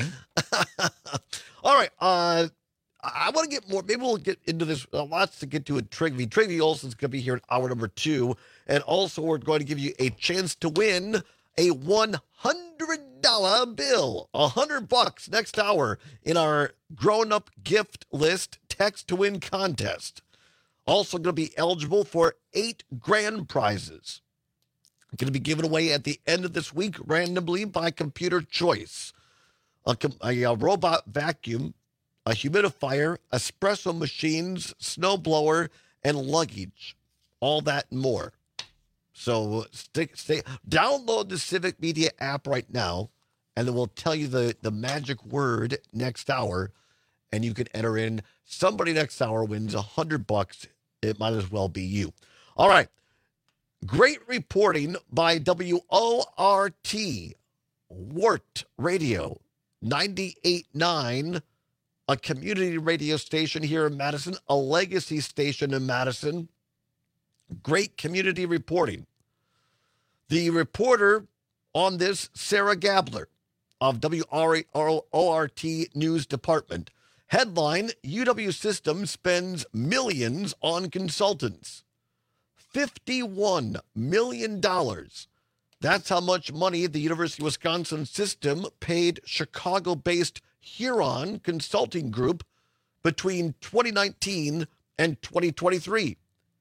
All right. Uh, I want to get more. Maybe we'll get into this. Uh, lots to get to at Trigby. Trigby Olson's going to be here in hour number two. And also, we're going to give you a chance to win a one hundred dollar bill. one hundred bucks next hour in our grown-up gift list text to win contest. Also going to be eligible for eight grand prizes. Going to be given away at the end of this week randomly by computer choice. A, a, a robot vacuum, a humidifier, espresso machines, snowblower, and luggage. All that and more. So stick, stay, download the Civic Media app right now, and then we'll tell you the, the magic word next hour, and you can enter in. Somebody next hour wins a hundred bucks. It might as well be you. All right. Great reporting by W O R T, Wart Radio, ninety-eight point nine, a community radio station here in Madison, a legacy station in Madison. Great community reporting. The reporter on this, Sarah Gabler of W O R T News Department. Headline, U W System spends millions on consultants. fifty-one million dollars. That's how much money the University of Wisconsin system paid Chicago-based Huron Consulting Group between twenty nineteen and twenty twenty-three.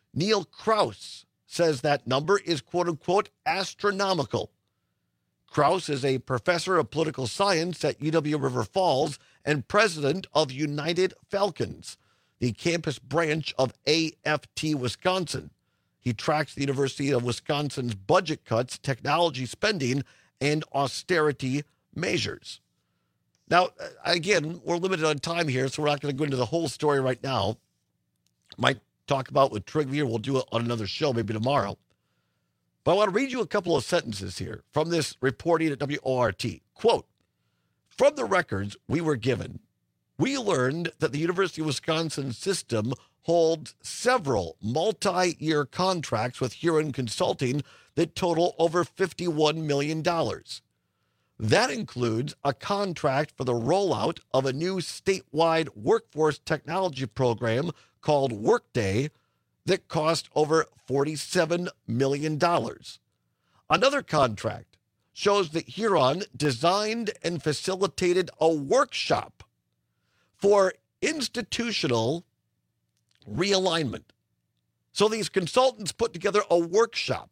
Neil Krause says that number is quote-unquote astronomical. Krause is a professor of political science at U W River Falls and president of United Falcons, the campus branch of A F T Wisconsin. He tracks the University of Wisconsin's budget cuts, technology spending, and austerity measures. Now, again, we're limited on time here, so we're not going to go into the whole story right now. Might talk about with Trigvier. We'll do it on another show, maybe tomorrow. But I want to read you a couple of sentences here from this reporting at W O R T. Quote, from the records we were given, we learned that the University of Wisconsin system holds several multi-year contracts with Huron Consulting that total over fifty-one million dollars. That includes a contract for the rollout of a new statewide workforce technology program called Workday that cost over forty-seven million dollars. Another contract shows that Huron designed and facilitated a workshop for institutional realignment. So these consultants put together a workshop,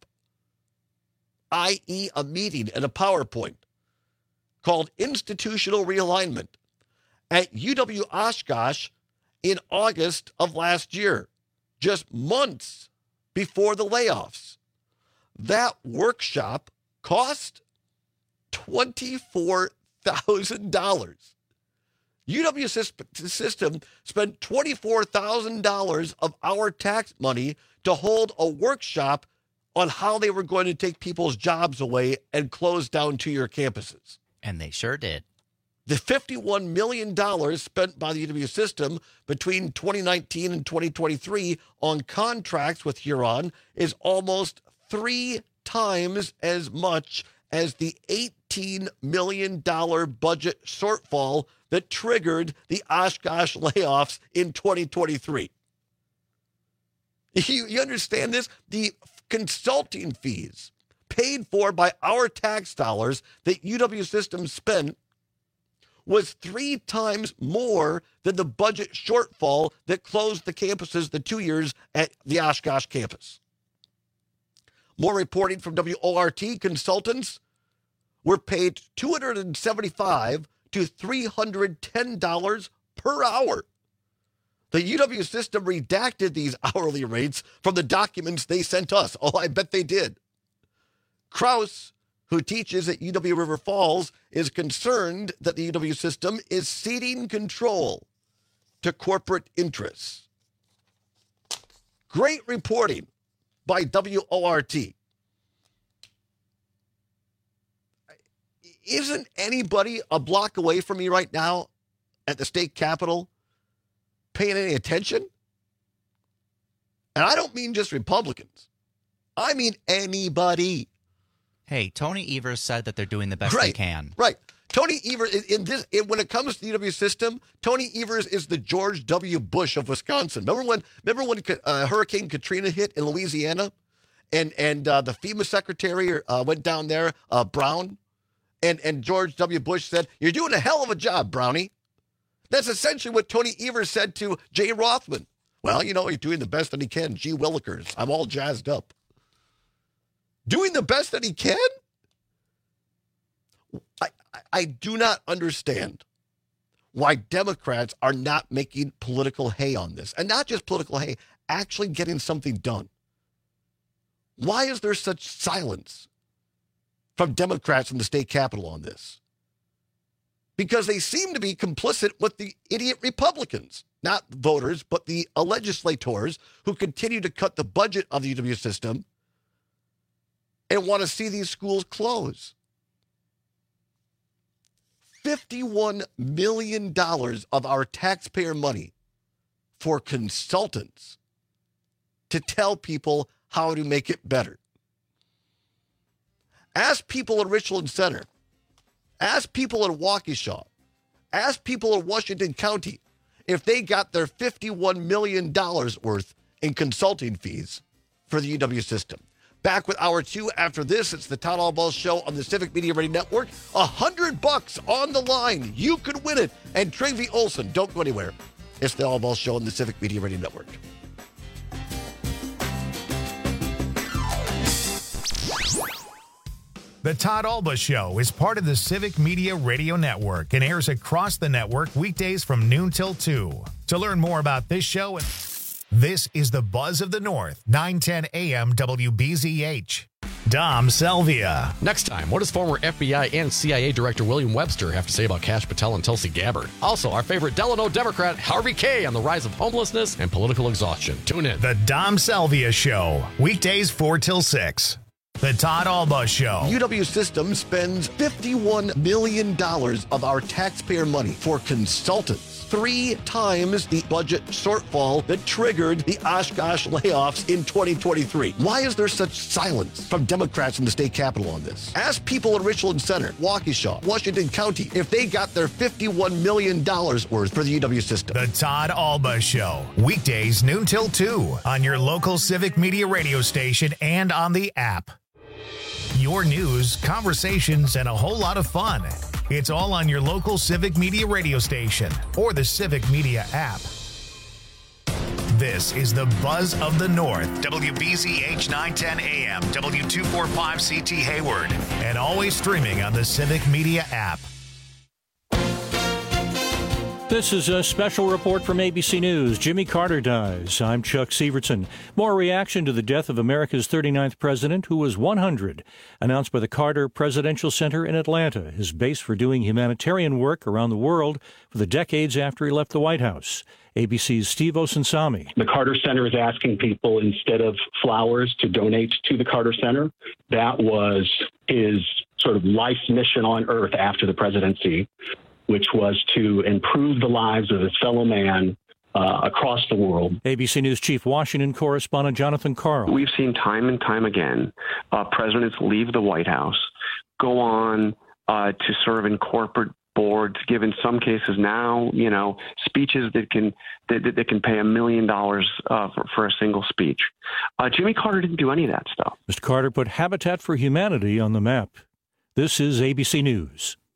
that is a meeting and a PowerPoint, called Institutional Realignment at U W Oshkosh in August of last year, just months before the layoffs. That workshop cost twenty-four thousand dollars. U W system spent twenty-four thousand dollars of our tax money to hold a workshop on how they were going to take people's jobs away and close down two-year campuses. And they sure did. The fifty-one million dollars spent by the U W system between twenty nineteen and twenty twenty-three on contracts with Huron is almost three times as much as the eighteen million dollars budget shortfall that triggered the Oshkosh layoffs in twenty twenty-three. You, you understand this? The consulting fees paid for by our tax dollars that U W system spent was three times more than the budget shortfall that closed the campuses the two years at the Oshkosh campus. More reporting from W O R T consultants were paid two hundred seventy-five dollars to three hundred ten dollars per hour. The U W system redacted these hourly rates from the documents they sent us. Oh, I bet they did. Krause, who teaches at U W River Falls, is concerned that the U W system is ceding control to corporate interests. Great reporting by W O R T. Isn't anybody a block away from me right now at the state capitol paying any attention? And I don't mean just Republicans. I mean anybody. Hey, Tony Evers said that they're doing the best right, they can. Right. Tony Evers, in, in this, in, when it comes to the U W system, Tony Evers is the George W. Bush of Wisconsin. Remember when, remember when uh, Hurricane Katrina hit in Louisiana, and and uh, the FEMA secretary uh, went down there, uh, Brown, and and George W. Bush said, "You're doing a hell of a job, Brownie." That's essentially what Tony Evers said to Jay Rothman. Well, you know, he's doing the best that he can. Gee Willikers, I'm all jazzed up. Doing the best that he can? I, I, I do not understand why Democrats are not making political hay on this. And not just political hay, actually getting something done. Why is there such silence from Democrats in the state capitol on this? Because they seem to be complicit with the idiot Republicans, not voters, but the legislators who continue to cut the budget of the U W system and want to see these schools close. fifty-one million dollars of our taxpayer money for consultants to tell people how to make it better. Ask people in Richland Center. Ask people in Waukesha. Ask people in Washington County if they got their fifty-one million dollars worth in consulting fees for the U W system. Back with hour two after this. It's the Town Hall Ball Show on the Civic Media Radio Network. A hundred bucks on the line. You could win it. And Trygve Olsen, don't go anywhere. It's the All Ball Show on the Civic Media Radio Network. The Todd Alba Show is part of the Civic Media Radio Network and airs across the network weekdays from noon till two. To learn more about this show, this is the Buzz of the North, nine ten A M W B Z H. Dom Selvia. Next time, what does former F B I and C I A Director William Webster have to say about Kash Patel and Tulsi Gabbard? Also, our favorite Delano Democrat, Harvey Kaye, on the rise of homelessness and political exhaustion. Tune in. The Dom Selvia Show, weekdays four till six. The Todd Alba Show. U W Systems spends fifty-one million dollars of our taxpayer money for consultants. Three times the budget shortfall that triggered the Oshkosh layoffs in twenty twenty-three. Why is there such silence from Democrats in the state capitol on this? Ask people in Richland Center, Waukesha, Washington County, if they got their fifty-one million dollars worth for the U W system. The Todd Alba Show, weekdays noon till two on your local Civic Media radio station and on the app. Your news, conversations, and a whole lot of fun. It's all on your local Civic Media radio station or the Civic Media app. This is the Buzz of the North, W B Z H nine ten A M, W two forty-five C T Hayward, and always streaming on the Civic Media app. This is a special report from A B C News. Jimmy Carter dies. I'm Chuck Severson. More reaction to the death of America's thirty-ninth president, who was one hundred. Announced by the Carter Presidential Center in Atlanta, his base for doing humanitarian work around the world for the decades after he left the White House. A B C's Steve Osunsami. The Carter Center is asking people, instead of flowers, to donate to the Carter Center. That was his sort of life mission on earth after the presidency, which was to improve the lives of his fellow man uh, across the world. A B C News Chief Washington correspondent Jonathan Karl. We've seen time and time again uh, presidents leave the White House, go on uh, to serve in corporate boards, give in some cases now, you know, speeches that can that, that can pay a million dollars uh, for, for a single speech. Uh, Jimmy Carter didn't do any of that stuff. Mister Carter put Habitat for Humanity on the map. This is A B C News.